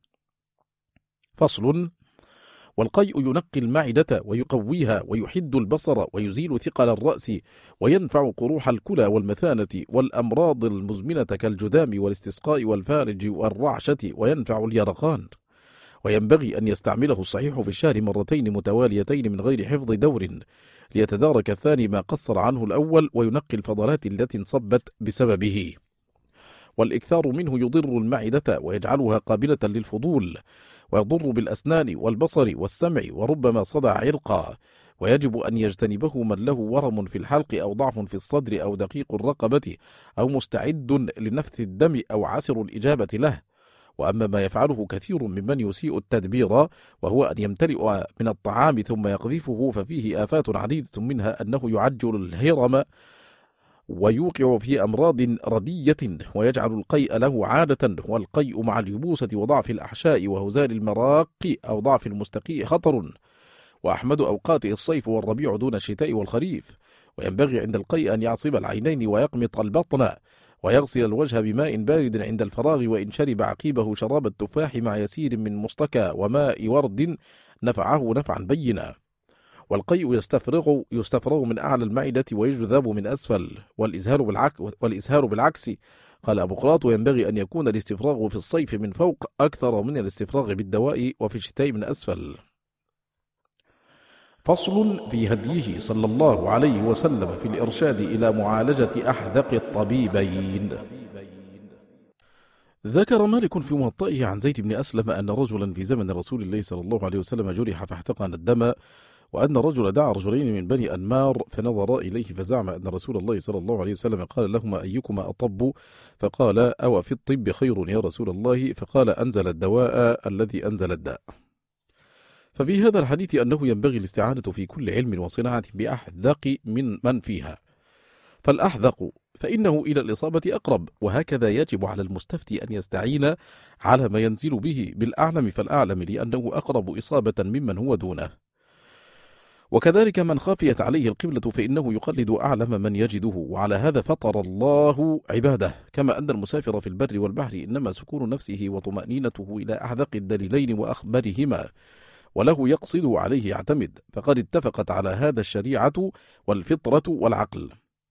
فصل: والقيء ينقي المعدة ويقويها ويحد البصر ويزيل ثقل الرأس وينفع قروح الكلى والمثانة والأمراض المزمنة كالجذام والاستسقاء والفارج والرعشة، وينفع اليرقان. وينبغي أن يستعمله الصحيح في الشهر مرتين متواليتين من غير حفظ دور، ليتدارك الثاني ما قصر عنه الأول وينقي الفضلات التي انصبت بسببه. والإكثار منه يضر المعدة ويجعلها قابلة للفضول، ويضر بالأسنان والبصر والسمع، وربما صدع عرقا. ويجب أن يجتنبه من له ورم في الحلق أو ضعف في الصدر أو دقيق الرقبة أو مستعد لنفث الدم أو عسر الإجابة له. وأما ما يفعله كثير ممن يسيء التدبير، وهو أن يمتلئ من الطعام ثم يقذفه، ففيه آفات عديدة، منها أنه يعجل الهرم ويوقع في أمراض ردية، ويجعل القيء له عادة. والقيء مع اليبوسة وضعف الأحشاء وهزال المراق أو ضعف المستقيء خطر. وأحمد أوقاته الصيف والربيع دون الشتاء والخريف. وينبغي عند القيء أن يعصب العينين ويقمط البطن، ويغسل الوجه بماء بارد عند الفراغ، وإن شرب عقيبه شراب التفاح مع يسير من مستكى وماء ورد نفعه نفعا بينا. والقيء يستفرغ يستفرغ من أعلى المعدة ويجذب من أسفل، والإزهار بالعكس, والإزهار بالعكس. قال أبو قراط: وينبغي أن يكون الاستفراغ في الصيف من فوق أكثر من الاستفراغ بالدواء، وفي الشتاء من أسفل. فصل في هديه صلى الله عليه وسلم في الإرشاد إلى معالجة أحذق الطبيبين. ذكر مالك في موطئه عن زيد بن أسلم أن رجلا في زمن رسول الله صلى الله عليه وسلم جرح فاحتقن الدم، وأن الرجل دعا رجلين من بني أنمار فنظرا إليه، فزعم أن رسول الله صلى الله عليه وسلم قال لهما: أيكما أطب؟ فقال: أو في الطب خير يا رسول الله؟ فقال: أنزل الدواء الذي أنزل الداء. ففي هذا الحديث أنه ينبغي الاستعانة في كل علم وصناعة بأحذق من من فيها، فالأحذق فإنه إلى الإصابة أقرب، وهكذا يجب على المستفتي أن يستعين على ما ينزل به بالأعلم فالأعلم، لأنه أقرب إصابة ممن هو دونه. وكذلك من خافيت عليه القبلة فإنه يقلد أعلم من يجده، وعلى هذا فطر الله عباده. كما أن المسافر في البر والبحر إنما سكون نفسه وطمأنينته إلى أحذق الدليلين وأخبرهما، وله يقصد عليه يعتمد، فقد اتفقت على هذا الشريعة والفطرة والعقل.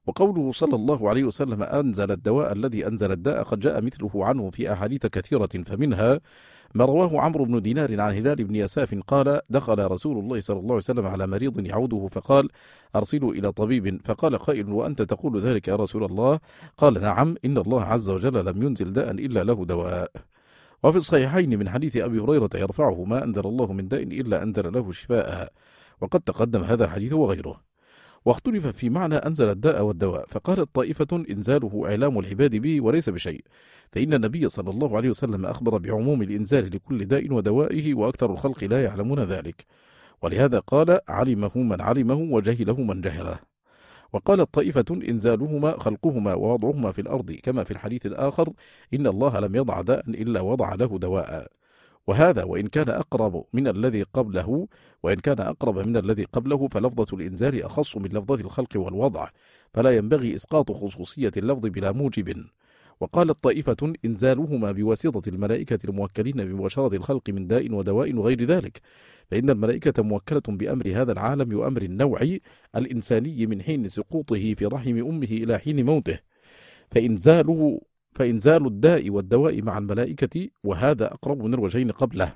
وقوله صلى الله عليه وسلم أنزل الدواء الذي أنزل الداء قد جاء مثله عنه في أحاديث كثيرة، فمنها ما رواه عمرو بن دينار عن هلال بن يساف قال: دخل رسول الله صلى الله عليه وسلم على مريض يعوده فقال: أرسلوا إلى طبيب. فقال قائل: وأنت تقول ذلك يا رسول الله؟ قال: نعم، إن الله عز وجل لم ينزل داء إلا له دواء. وفي الصحيحين من حديث أبي هريرة يرفعه: ما أنزل الله من داء إلا أنزل له شفاء. وقد تقدم هذا الحديث وغيره. واختلف في معنى أنزل الداء والدواء، فقالت طائفة: إنزاله إعلام العباد به وليس بشيء، فإن النبي صلى الله عليه وسلم أخبر بعموم الإنزال لكل داء ودوائه، وأكثر الخلق لا يعلمون ذلك، ولهذا قال: علمه من علمه وجهله من جهله. وقالت طائفة: إنزالهما خلقهما ووضعهما في الأرض، كما في الحديث الآخر: إن الله لم يضع داء إلا وضع له دواء. وهذا وإن كان أقرب من الذي قبله وإن كان أقرب من الذي قبله فلفظة الإنزال أخص من لفظة الخلق والوضع، فلا ينبغي إسقاط خصوصية اللفظ بلا موجب. وقالت طائفة: إنزالهما بواسطة الملائكة الموكلين بمباشرة الخلق من داء ودواء وغير ذلك، فإن الملائكة موكلة بأمر هذا العالم وأمر النوع الإنساني من حين سقوطه في رحم أمه إلى حين موته، فإنزاله فإنزال الداء والدواء مع الملائكة، وهذا أقرب من الوجهين قبله.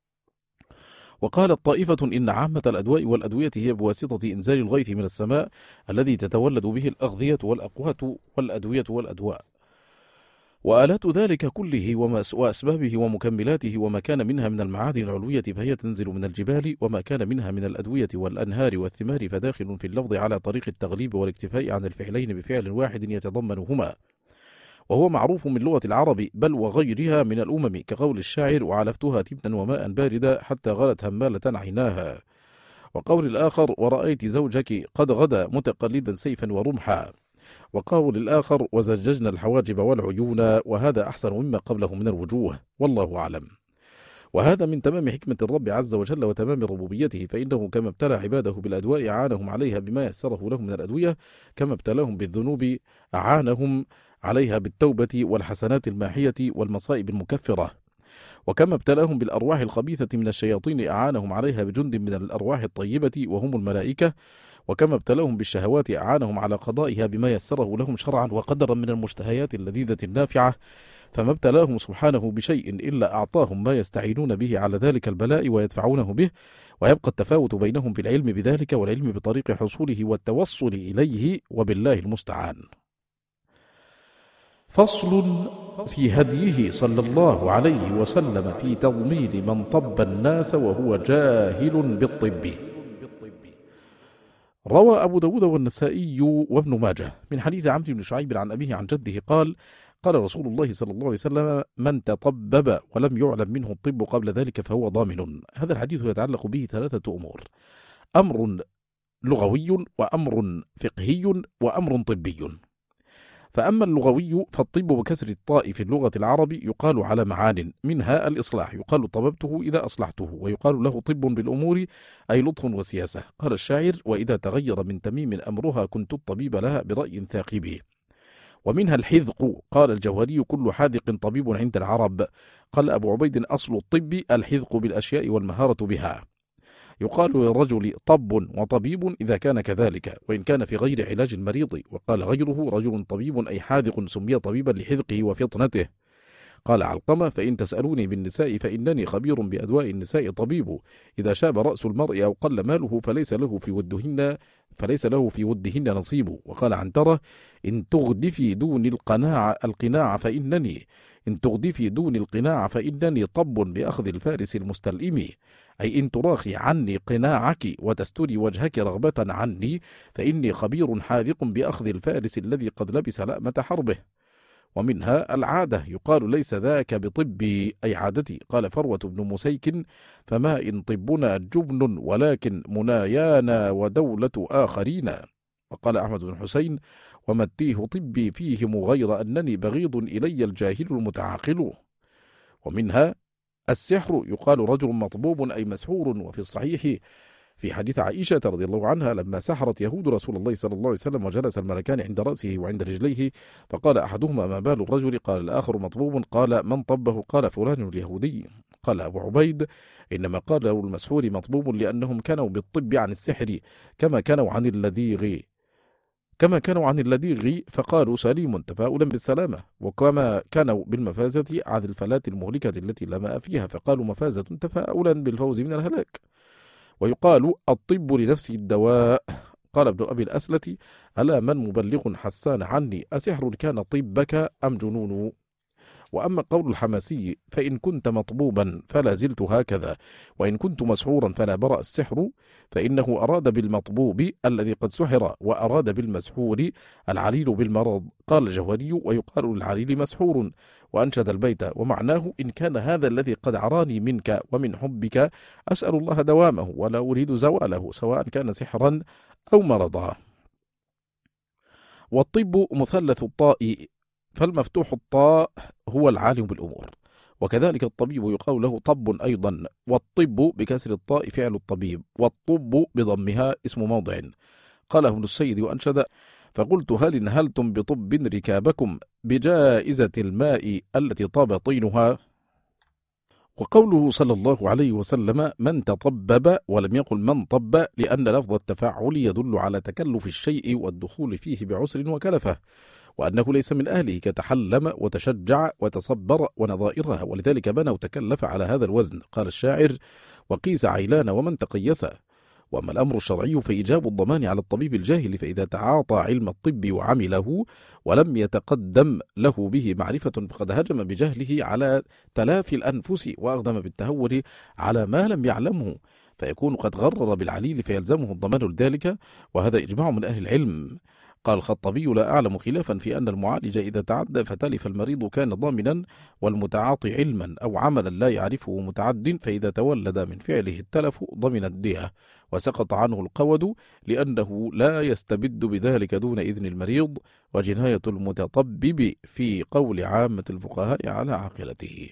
وقالت طائفة: إن عامة الأدواء والأدوية هي بواسطة إنزال الغيث من السماء الذي تتولد به الأغذية والأقوات والأدوية والأدواء، وآلات ذلك كله وأسبابه ومكملاته، وما كان منها من المعادن العلوية فهي تنزل من الجبال، وما كان منها من الأدوية والأنهار والثمار فداخل في اللفظ على طريق التغليب والاكتفاء عن الفعلين بفعل واحد يتضمنهما، وهو معروف من لغة العرب بل وغيرها من الأمم، كقول الشاعر: وعلفتها تبنا وماء باردا حتى غلت همالة عيناها، وقول الآخر: ورأيت زوجك قد غدا متقلدا سيفا ورمحا، وقول الآخر: وزججنا الحواجب والعيون، وهذا أحسن مما قبله من الوجوه، والله أعلم. وهذا من تمام حكمة الرب عز وجل وتمام ربوبيته، فإنه كما ابتلى عباده بالأدواء أعانهم عليها بما يسره لهم من الأدوية، كما ابتلاهم بالذنوب أعانهم عليها بالتوبة والحسنات الماحية والمصائب المكفرة، وكما ابتلاهم بالأرواح الخبيثة من الشياطين أعانهم عليها بجند من الأرواح الطيبة وهم الملائكة، وكما ابتلاهم بالشهوات أعانهم على قضائها بما يسره لهم شرعا وقدرا من المشتهيات اللذيذة النافعة، فما ابتلاهم سبحانه بشيء إلا أعطاهم ما يستعينون به على ذلك البلاء ويدفعونه به، ويبقى التفاوت بينهم في العلم بذلك والعلم بطريق حصوله والتوصل إليه، وبالله المستعان. فصل في هديه صلى الله عليه وسلم في تضمين من طب الناس وهو جاهل بالطب. روى أبو داود والنسائي وابن ماجه من حديث عمرو بن شعيب عن أبيه عن جده قال: قال رسول الله صلى الله عليه وسلم: من تطبب ولم يعلم منه الطب قبل ذلك فهو ضامن. هذا الحديث يتعلق به ثلاثة أمور: أمر لغوي، وأمر فقهي، وأمر طبي. فأما اللغوي فالطب بكسر الطاء في اللغة العرب يقال على معان، منها الإصلاح، يقال طببته إذا أصلحته، ويقال له طب بالأمور أي لطف وسياسة. قال الشاعر: وإذا تغير من تميم أمرها كنت الطبيب لها برأي ثاقبه. ومنها الحذق، قال الجوهري: كل حاذق طبيب عند العرب. قال أبو عبيد: أصل الطب الحذق بالأشياء والمهارة بها. يقال للرجل طب وطبيب إذا كان كذلك، وإن كان في غير علاج المريض. وقال غيره: رجل طبيب أي حاذق سمي طبيبا لحذقه وفطنته. قال علقمة: فإن تسألوني بالنساء فإنني خبير بأدواء النساء طبيب، إذا شاب رأس المرء أو قل ماله فليس له في ودهن فليس له في ودهن نصيب. وقال عنترة: إن تغدفي دون القناع القناع فإنني إن تغدفي دون القناع فإنني طب لأخذ الفارس المستلئم، أي إن تراخي عني قناعك وتستري وجهك رغبة عني فإني خبير حاذق بأخذ الفارس الذي قد لبس لأمة حربه. ومنها العادة، يقال: ليس ذاك بطبي أي عادتي. قال فروة بن مسيك: فما إن طبنا جبن ولكن منايانا ودولة آخرين. وقال أحمد بن حسين: ومتيه طبي فيهم غير أنني بغيض إلي الجاهل المتعاقل. ومنها السحر، يقال رجل مطبوب أي مسحور. وفي الصحيح في حديث عائشة رضي الله عنها لما سحرت يهود رسول الله صلى الله عليه وسلم وجلس الملكان عند رأسه وعند رجليه، فقال أحدهما: ما بال الرجل؟ قال الآخر: مطبوب. قال: من طبه؟ قال: فلان اليهودي. قال أبو عبيد: إنما قال له المسحور مطبوب لأنهم كانوا بالطب عن السحر كما كانوا عن اللذيغ كما كانوا عن اللديغ فقالوا سليم تفاؤلا بالسلامة، وكما كانوا بالمفازة عن الفلاة المهلكة التي لا ماء فيها فقالوا مفازة تفاؤلا بالفوز من الهلاك. ويقال الطب لنفسه الدواء. قال ابن أبي الأسلة: ألا من مبلغ حسان عني، أسحر كان طبك أم جنون؟ وأما قول الحماسي: فإن كنت مطبوبا فلا زلت هكذا، وإن كنت مسحورا فلا برأ السحر، فإنه أراد بالمطبوب الذي قد سحر، وأراد بالمسحور العليل بالمرض. قال الجوهري: ويقال للعليل مسحور. وأنشد البيت ومعناه: إن كان هذا الذي قد عراني منك ومن حبك أسأل الله دوامه ولا أريد زواله، سواء كان سحرا أو مرضا. والطب مثلث الطاء، فالمفتوح الطاء هو العالم بالأمور، وكذلك الطبيب يقال له طب أيضا، والطب بكسر الطاء فعل الطبيب، والطب بضمها اسم موضع. قاله ابن السيد وأنشد: فقلت هل انهلتم بطب ركابكم بجائزة الماء التي طاب طينها. وقوله صلى الله عليه وسلم: من تطبب، ولم يقل من طب، لأن لفظ التفاعل يدل على تكلف الشيء والدخول فيه بعسر وكلفه، وأنه ليس من أهله كتحلم وتشجع وتصبر ونظائرها، ولذلك بنوا تكلف على هذا الوزن. قال الشاعر: وقيس عيلان ومن تقيس. وأما الأمر الشرعي فإيجاب الضمان على الطبيب الجاهل، فإذا تعاطى علم الطب وعمله ولم يتقدم له به معرفة فقد هجم بجهله على تلافي الأنفس، وأقدم بالتهور على ما لم يعلمه، فيكون قد غرر بالعليل فيلزمه الضمان لذلك، وهذا إجماع من أهل العلم. قال الخطبي: لا أعلم خلافا في أن المعالج إذا تعدى فتلف المريض كان ضامنا، والمتعاطي علما أو عملا لا يعرفه متعد، فإذا تولد من فعله التلف ضمن الدية وسقط عنه القود، لأنه لا يستبد بذلك دون إذن المريض، وجناية المتطبب في قول عامة الفقهاء على عاقلته.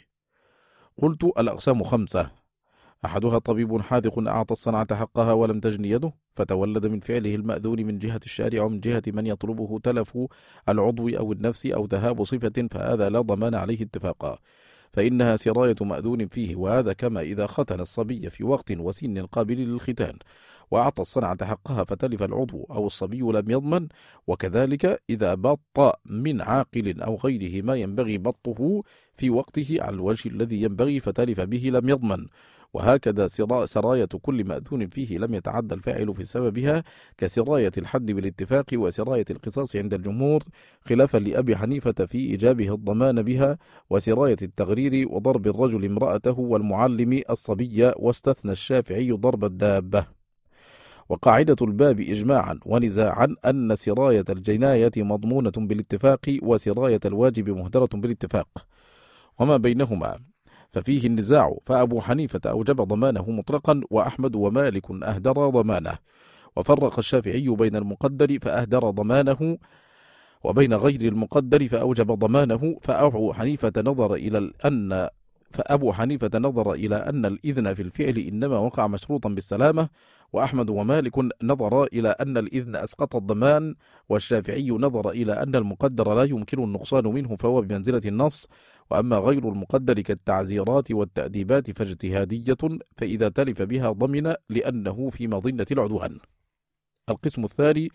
قلت: الأقسام خمسة: أحدها طبيب حاذق أعطى الصنعة حقها ولم تجن يده، فتولد من فعله المأذون من جهة الشارع ومن جهة من يطلبه تلف العضو أو النفس أو ذهاب صفة، فهذا لا ضمان عليه اتفاقا، فإنها سراية مأذون فيه، وهذا كما إذا ختن الصبي في وقت وسن قابل للختان وأعطى الصنعة حقها فتلف العضو أو الصبي لم يضمن، وكذلك إذا بط من عاقل أو غيره ما ينبغي بطه في وقته على الوجه الذي ينبغي فتلف به لم يضمن. وهكذا سراية كل مأذون فيه لم يتعدى الفاعل في سببها، كسراية الحد بالاتفاق وسراية القصاص عند الجمهور، خلافا لأبي حنيفة في إيجابه الضمان بها، وسراية التغرير وضرب الرجل امرأته والمعلم الصبي، واستثنى الشافعي ضرب الدابة. وقاعدة الباب إجماعا ونزاعا أن سراية الجناية مضمونة بالاتفاق، وسراية الواجب مهدرة بالاتفاق، وما بينهما ففيه النزاع، فأبو حنيفة أوجب ضمانه مطلقا، وأحمد ومالك أهدر ضمانه، وفرق الشافعي بين المقدر فأهدر ضمانه وبين غير المقدر فأوجب ضمانه، فأبو حنيفة نظر إلى أن فأبو حنيفة نظر إلى أن الإذن في الفعل إنما وقع مشروطا بالسلامة، وأحمد ومالك نظر إلى أن الإذن أسقط الضمان، والشافعي نظر إلى أن المقدر لا يمكن النقصان منه فهو بمنزلة النص، وأما غير المقدر كالتعزيرات والتأديبات فاجتهادية، فإذا تلف بها ضمن لأنه في مظنة العدوان. القسم الثاني: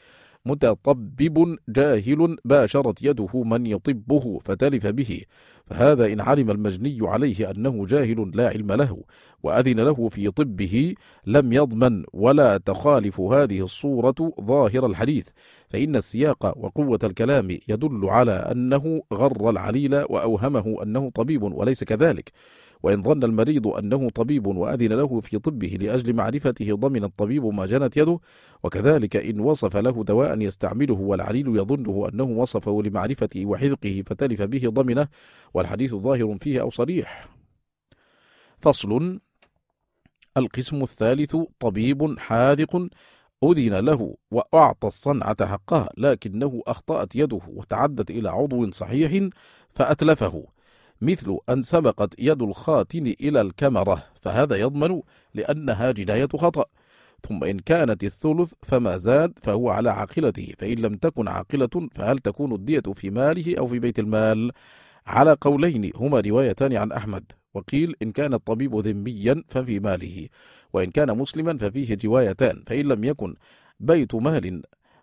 متطبب جاهل باشرت يده من يطبه فتلف به، فهذا إن علم المجني عليه أنه جاهل لا علم له وأذن له في طبه لم يضمن، ولا تخالف هذه الصورة ظاهر الحديث، فإن السياق وقوة الكلام يدل على أنه غر العليل وأوهمه أنه طبيب وليس كذلك، وإن ظن المريض أنه طبيب وأذن له في طبه لأجل معرفته ضمن الطبيب ما جنت يده، وكذلك إن وصف له دواء يستعمله والعليل يظنه أنه وصفه لمعرفته وحذقه فتلف به ضمنه، والحديث ظاهر فيه أو صريح. فصل: القسم الثالث: طبيب حاذق أذن له وأعطى الصنعة حقها، لكنه أخطأت يده وتعدت إلى عضو صحيح فأتلفه، مثل أن سبقت يد الخاتن إلى الكمرة، فهذا يضمن لأنها جناية خطأ. ثم إن كانت الثلث فما زاد فهو على عاقلته، فإن لم تكن عاقلة فهل تكون الدية في ماله أو في بيت المال؟ على قولين هما روايتان عن أحمد، وقيل إن كان الطبيب ذميا ففي ماله، وإن كان مسلما ففيه روايتان، فإن لم يكن بيت مال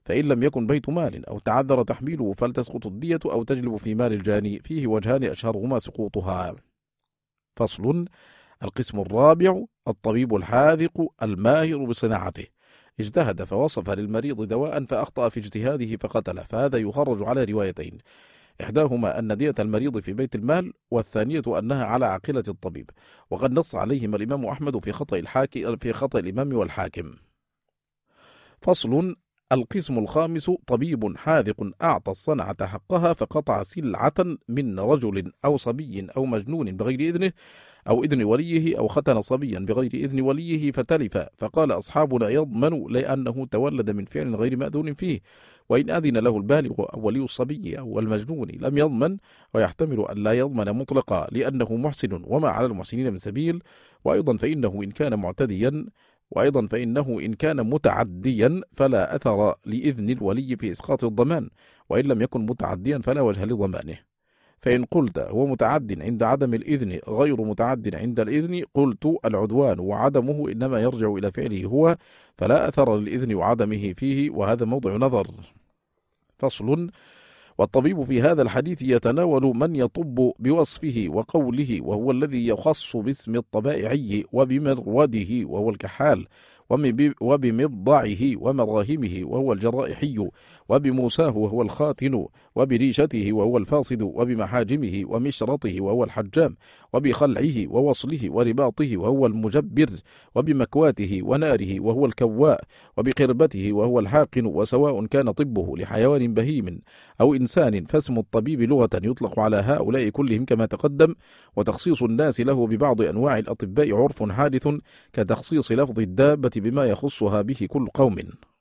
فإن لم يكن بيت مال أو تعذر تحميله فلتسقط الدية أو تجلب في مال الجاني، فيه وجهان أشهرهما سقوطها. فصل. القسم الرابع: الطبيب الحاذق الماهر بصناعته، اجتهد فوصف للمريض دواء فأخطأ في اجتهاده فقتله، فهذا يخرج على روايتين: إحداهما أن دية المريض في بيت المال، والثانية أنها على عاقلة الطبيب، وقد نص عليهما الإمام أحمد في خطأ الحاكم في خطأ الإمام والحاكم. فصل. القسم الخامس: طبيب حاذق أعطى الصنعة حقها فقطع سلعة من رجل أو صبي أو مجنون بغير إذنه أو إذن وليه، أو ختن صبيا بغير إذن وليه فتلف، فقال أصحابنا: يضمن لأنه تولد من فعل غير مأذون فيه، وإن أذن له البالغ أو ولي الصبي أو المجنون لم يضمن، ويحتمل أن لا يضمن مطلقا لأنه محسن وما على المحسنين من سبيل، وأيضا فإنه إن كان معتديا وأيضا فإنه إن كان متعديا فلا أثر لإذن الولي في إسقاط الضمان، وإن لم يكن متعديا فلا وجه لضمانه. فإن قلت هو متعد عند عدم الإذن غير متعد عند الإذن، قلت العدوان وعدمه إنما يرجع إلى فعله هو، فلا أثر للإذن وعدمه فيه، وهذا موضع نظر. فصل. والطبيب في هذا الحديث يتناول من يطب بوصفه وقوله، وهو الذي يخص باسم الطبائعي وبمروده وهو الكحال، وبمبضعه ومراهمه وهو الجرائحي، وبموساه وهو الخاتن، وبريشته وهو الفاصد، وبمحاجمه ومشرطه وهو الحجام، وبخلعه ووصله ورباطه وهو المجبر، وبمكواته وناره وهو الكواء، وبقربته وهو الحاقن، وسواء كان طبه لحيوان بهيم أو إنسان، فاسم الطبيب لغة يطلق على هؤلاء كلهم كما تقدم، وتخصيص الناس له ببعض أنواع الأطباء عرف حادث كتخصيص لفظ الدابة بما يخصها به كل قوم.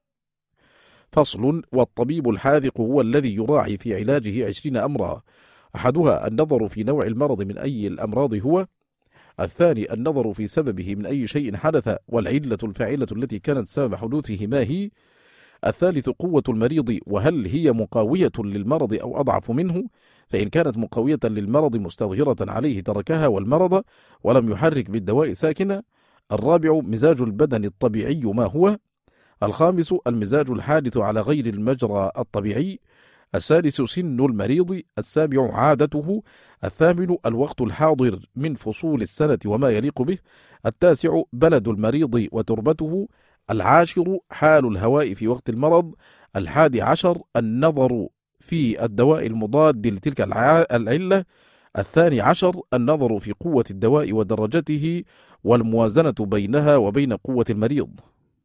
فصل. والطبيب الحاذق هو الذي يراعي في علاجه عشرين أمرا: أحدها النظر في نوع المرض من أي الأمراض هو، الثاني النظر في سببه من أي شيء حدث والعلة الفاعلة التي كانت سبب حدوثه ما هي، الثالث قوة المريض وهل هي مقاوية للمرض أو أضعف منه، فإن كانت مقاوية للمرض مستظهرة عليه تركها والمرض ولم يحرك بالدواء ساكنة، الرابع مزاج البدن الطبيعي ما هو، الخامس المزاج الحادث على غير المجرى الطبيعي، السادس سن المريض، السابع عادته، الثامن الوقت الحاضر من فصول السنة وما يليق به، التاسع بلد المريض وتربته، العاشر حال الهواء في وقت المرض، الحادي عشر النظر في الدواء المضاد لتلك العلة، الثاني عشر النظر في قوة الدواء ودرجته والموازنة بينها وبين قوة المريض،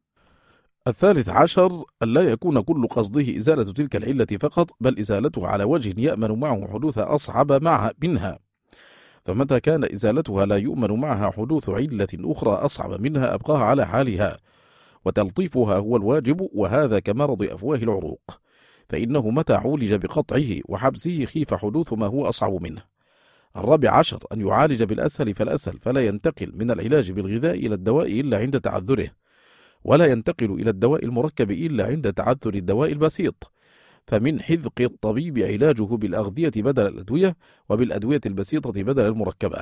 الثالث عشر ألا يكون كل قصده إزالة تلك العلة فقط، بل إزالتها على وجه يأمن معه حدوث أصعب معها منها، فمتى كان إزالتها لا يؤمن معها حدوث علة أخرى أصعب منها أبقاها على حالها، وتلطيفها هو الواجب، وهذا كمرض أفواه العروق، فإنه متى عولج بقطعه وحبسه خيف حدوث ما هو أصعب منه. الرابع عشر أن يعالج بالأسهل فالأسهل، فلا ينتقل من العلاج بالغذاء إلى الدواء إلا عند تعذره، ولا ينتقل إلى الدواء المركب إلا عند تعذر الدواء البسيط، فمن حذق الطبيب علاجه بالأغذية بدل الأدوية، وبالأدوية البسيطة بدل المركبة.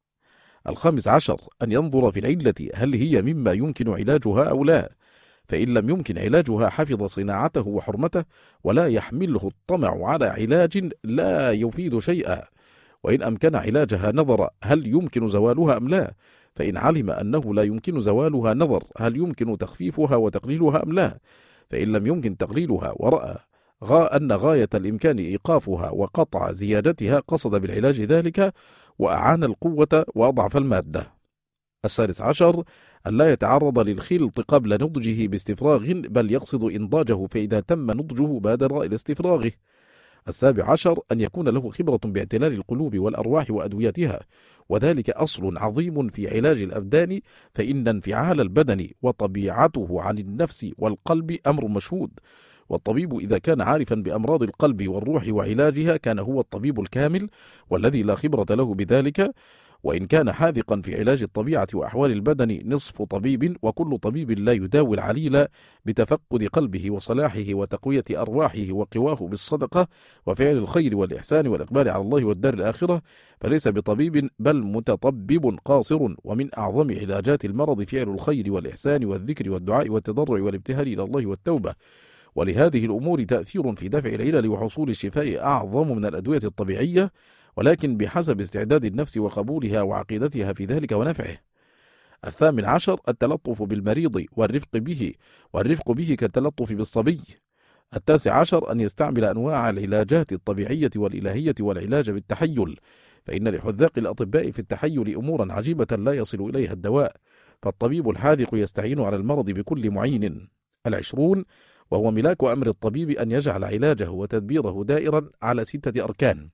الخامس عشر أن ينظر في العلة هل هي مما يمكن علاجها أو لا، فإن لم يمكن علاجها حفظ صناعته وحرمته، ولا يحمله الطمع على علاج لا يفيد شيئا، وإن أمكن علاجها نظر هل يمكن زوالها أم لا، فإن علم أنه لا يمكن زوالها نظر هل يمكن تخفيفها وتقليلها أم لا، فإن لم يمكن تقليلها ورأى غا أن غاية الإمكان إيقافها وقطع زيادتها قصد بالعلاج ذلك وأعان القوة وأضعف المادة. السادس عشر أن لا يتعرض للخلط قبل نضجه باستفراغ، بل يقصد إنضاجه، فإذا تم نضجه بادر إلى استفراغه. السابع عشر أن يكون له خبرة باعتلال القلوب والأرواح وأدويتها، وذلك أصل عظيم في علاج الأبدان، فإن انفعال البدن وطبيعته عن النفس والقلب أمر مشهود، والطبيب إذا كان عارفا بأمراض القلب والروح وعلاجها كان هو الطبيب الكامل، والذي لا خبرة له بذلك، وإن كان حاذقا في علاج الطبيعة وأحوال البدن نصف طبيب، وكل طبيب لا يداوي العليل بتفقد قلبه وصلاحه وتقوية أرواحه وقواه بالصدقة وفعل الخير والإحسان والإقبال على الله والدار الآخرة، فليس بطبيب بل متطبب قاصر. ومن أعظم علاجات المرض فعل الخير والإحسان والذكر والدعاء والتضرع والابتهال إلى الله والتوبة، ولهذه الأمور تأثير في دفع العلل وحصول الشفاء أعظم من الأدوية الطبيعية، ولكن بحسب استعداد النفس وقبولها وعقيدتها في ذلك ونفعه. الثامن عشر التلطف بالمريض والرفق به، والرفق به كالتلطف بالصبي. التاسع عشر أن يستعمل أنواع العلاجات الطبيعية والإلهية والعلاج بالتحيل، فإن لحذاق الأطباء في التحيل أمورا عجيبة لا يصل إليها الدواء، فالطبيب الحاذق يستعين على المرض بكل معين. العشرون وهو ملاك أمر الطبيب أن يجعل علاجه وتدبيره دائرا على ستة أركان: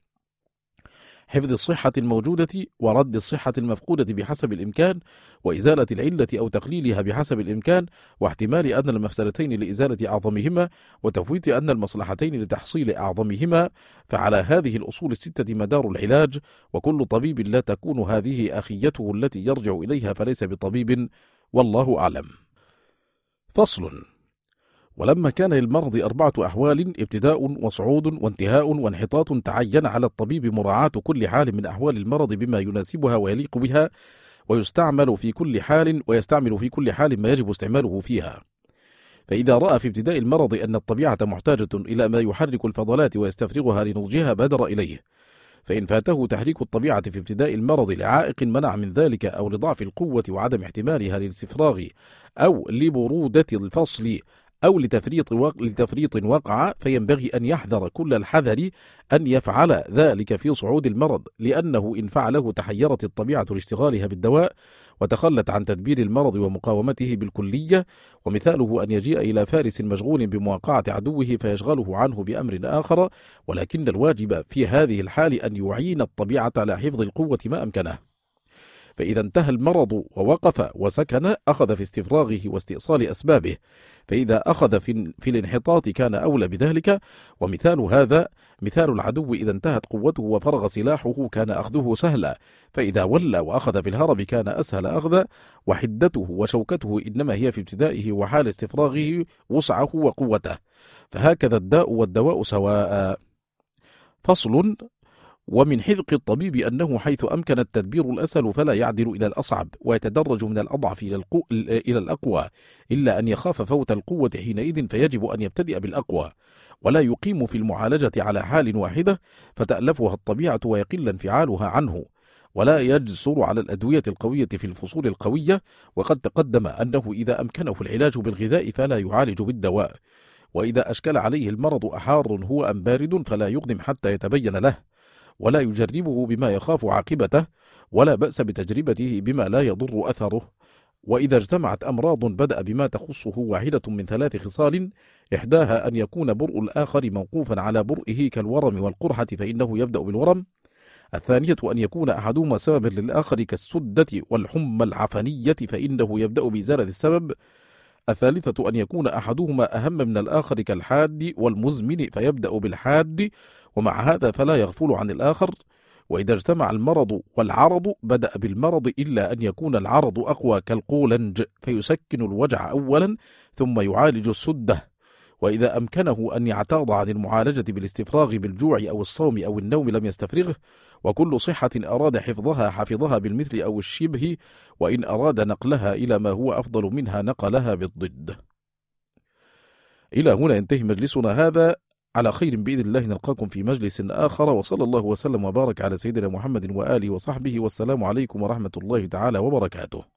حفظ الصحة الموجودة ورد الصحة المفقودة بحسب الإمكان، وإزالة العلة أو تقليلها بحسب الإمكان، واحتمال أن المفسدتين لإزالة أعظمهما، وتفويت أن المصلحتين لتحصيل أعظمهما. فعلى هذه الأصول الستة مدار العلاج، وكل طبيب لا تكون هذه أخيته التي يرجع إليها فليس بطبيب، والله أعلم. فصل. ولما كان للمرض أربعة أحوال: ابتداء وصعود وانتهاء وانحطاط، تعين على الطبيب مراعاة كل حال من أحوال المرض بما يناسبها ويليق بها، ويستعمل في كل حال ويستعمل في كل حال ما يجب استعماله فيها. فإذا رأى في ابتداء المرض أن الطبيعة محتاجة إلى ما يحرك الفضلات ويستفرغها لنضجها بادر إليه، فإن فاته تحريك الطبيعة في ابتداء المرض لعائق منع من ذلك، أو لضعف القوة وعدم احتمالها للاستفراغ، أو لبرودة الفصل، أو لتفريط وق... لتفريط وقع، فينبغي أن يحذر كل الحذر أن يفعل ذلك في صعود المرض، لأنه إن فعله تحيرت الطبيعة لاشتغالها بالدواء وتخلت عن تدبير المرض ومقاومته بالكلية. ومثاله أن يجيء إلى فارس مشغول بمواقعة عدوه فيشغله عنه بأمر آخر، ولكن الواجب في هذه الحال أن يعين الطبيعة على حفظ القوة ما أمكنه. فإذا انتهى المرض ووقف وسكن أخذ في استفراغه واستئصال أسبابه، فإذا أخذ في, في الانحطاط كان أولى بذلك. ومثال هذا مثال العدو: إذا انتهت قوته وفرغ سلاحه كان أخذه سهلا، فإذا ولى وأخذ في الهرب كان أسهل أخذ. وحدته وشوكته إنما هي في ابتدائه وحال استفراغه وسعه وقوته، فهكذا الداء والدواء سواء. فصل. ومن حذق الطبيب أنه حيث أمكن التدبير الأسهل فلا يعدل إلى الأصعب، ويتدرج من الأضعف إلى, القو... إلى الأقوى، إلا أن يخاف فوت القوة حينئذ فيجب أن يبتدئ بالأقوى، ولا يقيم في المعالجة على حال واحدة فتألفها الطبيعة ويقل انفعالها عنه، ولا يجسر على الأدوية القوية في الفصول القوية. وقد تقدم أنه إذا أمكنه العلاج بالغذاء فلا يعالج بالدواء، وإذا أشكل عليه المرض أحار هو أم بارد فلا يقدم حتى يتبين له، ولا يجربه بما يخاف عاقبته، ولا بأس بتجربته بما لا يضر أثره. وإذا اجتمعت أمراض بدأ بما تخصه واحدة من ثلاث خصال: إحداها أن يكون برء الآخر موقوفا على برئه كالورم والقرحة فإنه يبدأ بالورم. الثانية أن يكون أحدهما سببا للآخر كالسدة والحمى العفنية فإنه يبدأ بإزالة السبب. الثالثة أن يكون أحدهما أهم من الآخر كالحاد والمزمن فيبدأ بالحاد، ومع هذا فلا يغفل عن الآخر. وإذا اجتمع المرض والعرض بدأ بالمرض إلا أن يكون العرض أقوى كالقولنج فيسكن الوجع أولا ثم يعالج السدة. وإذا أمكنه أن يعتاض عن المعالجة بالاستفراغ بالجوع أو الصوم أو النوم لم يستفرغه. وكل صحة أراد حفظها حفظها بالمثل أو الشبه، وإن أراد نقلها إلى ما هو أفضل منها نقلها بالضد. إلى هنا ينتهي مجلسنا هذا، على خير بإذن الله نلقاكم في مجلس آخر، وصلى الله وسلم وبارك على سيدنا محمد وآله وصحبه، والسلام عليكم ورحمة الله تعالى وبركاته.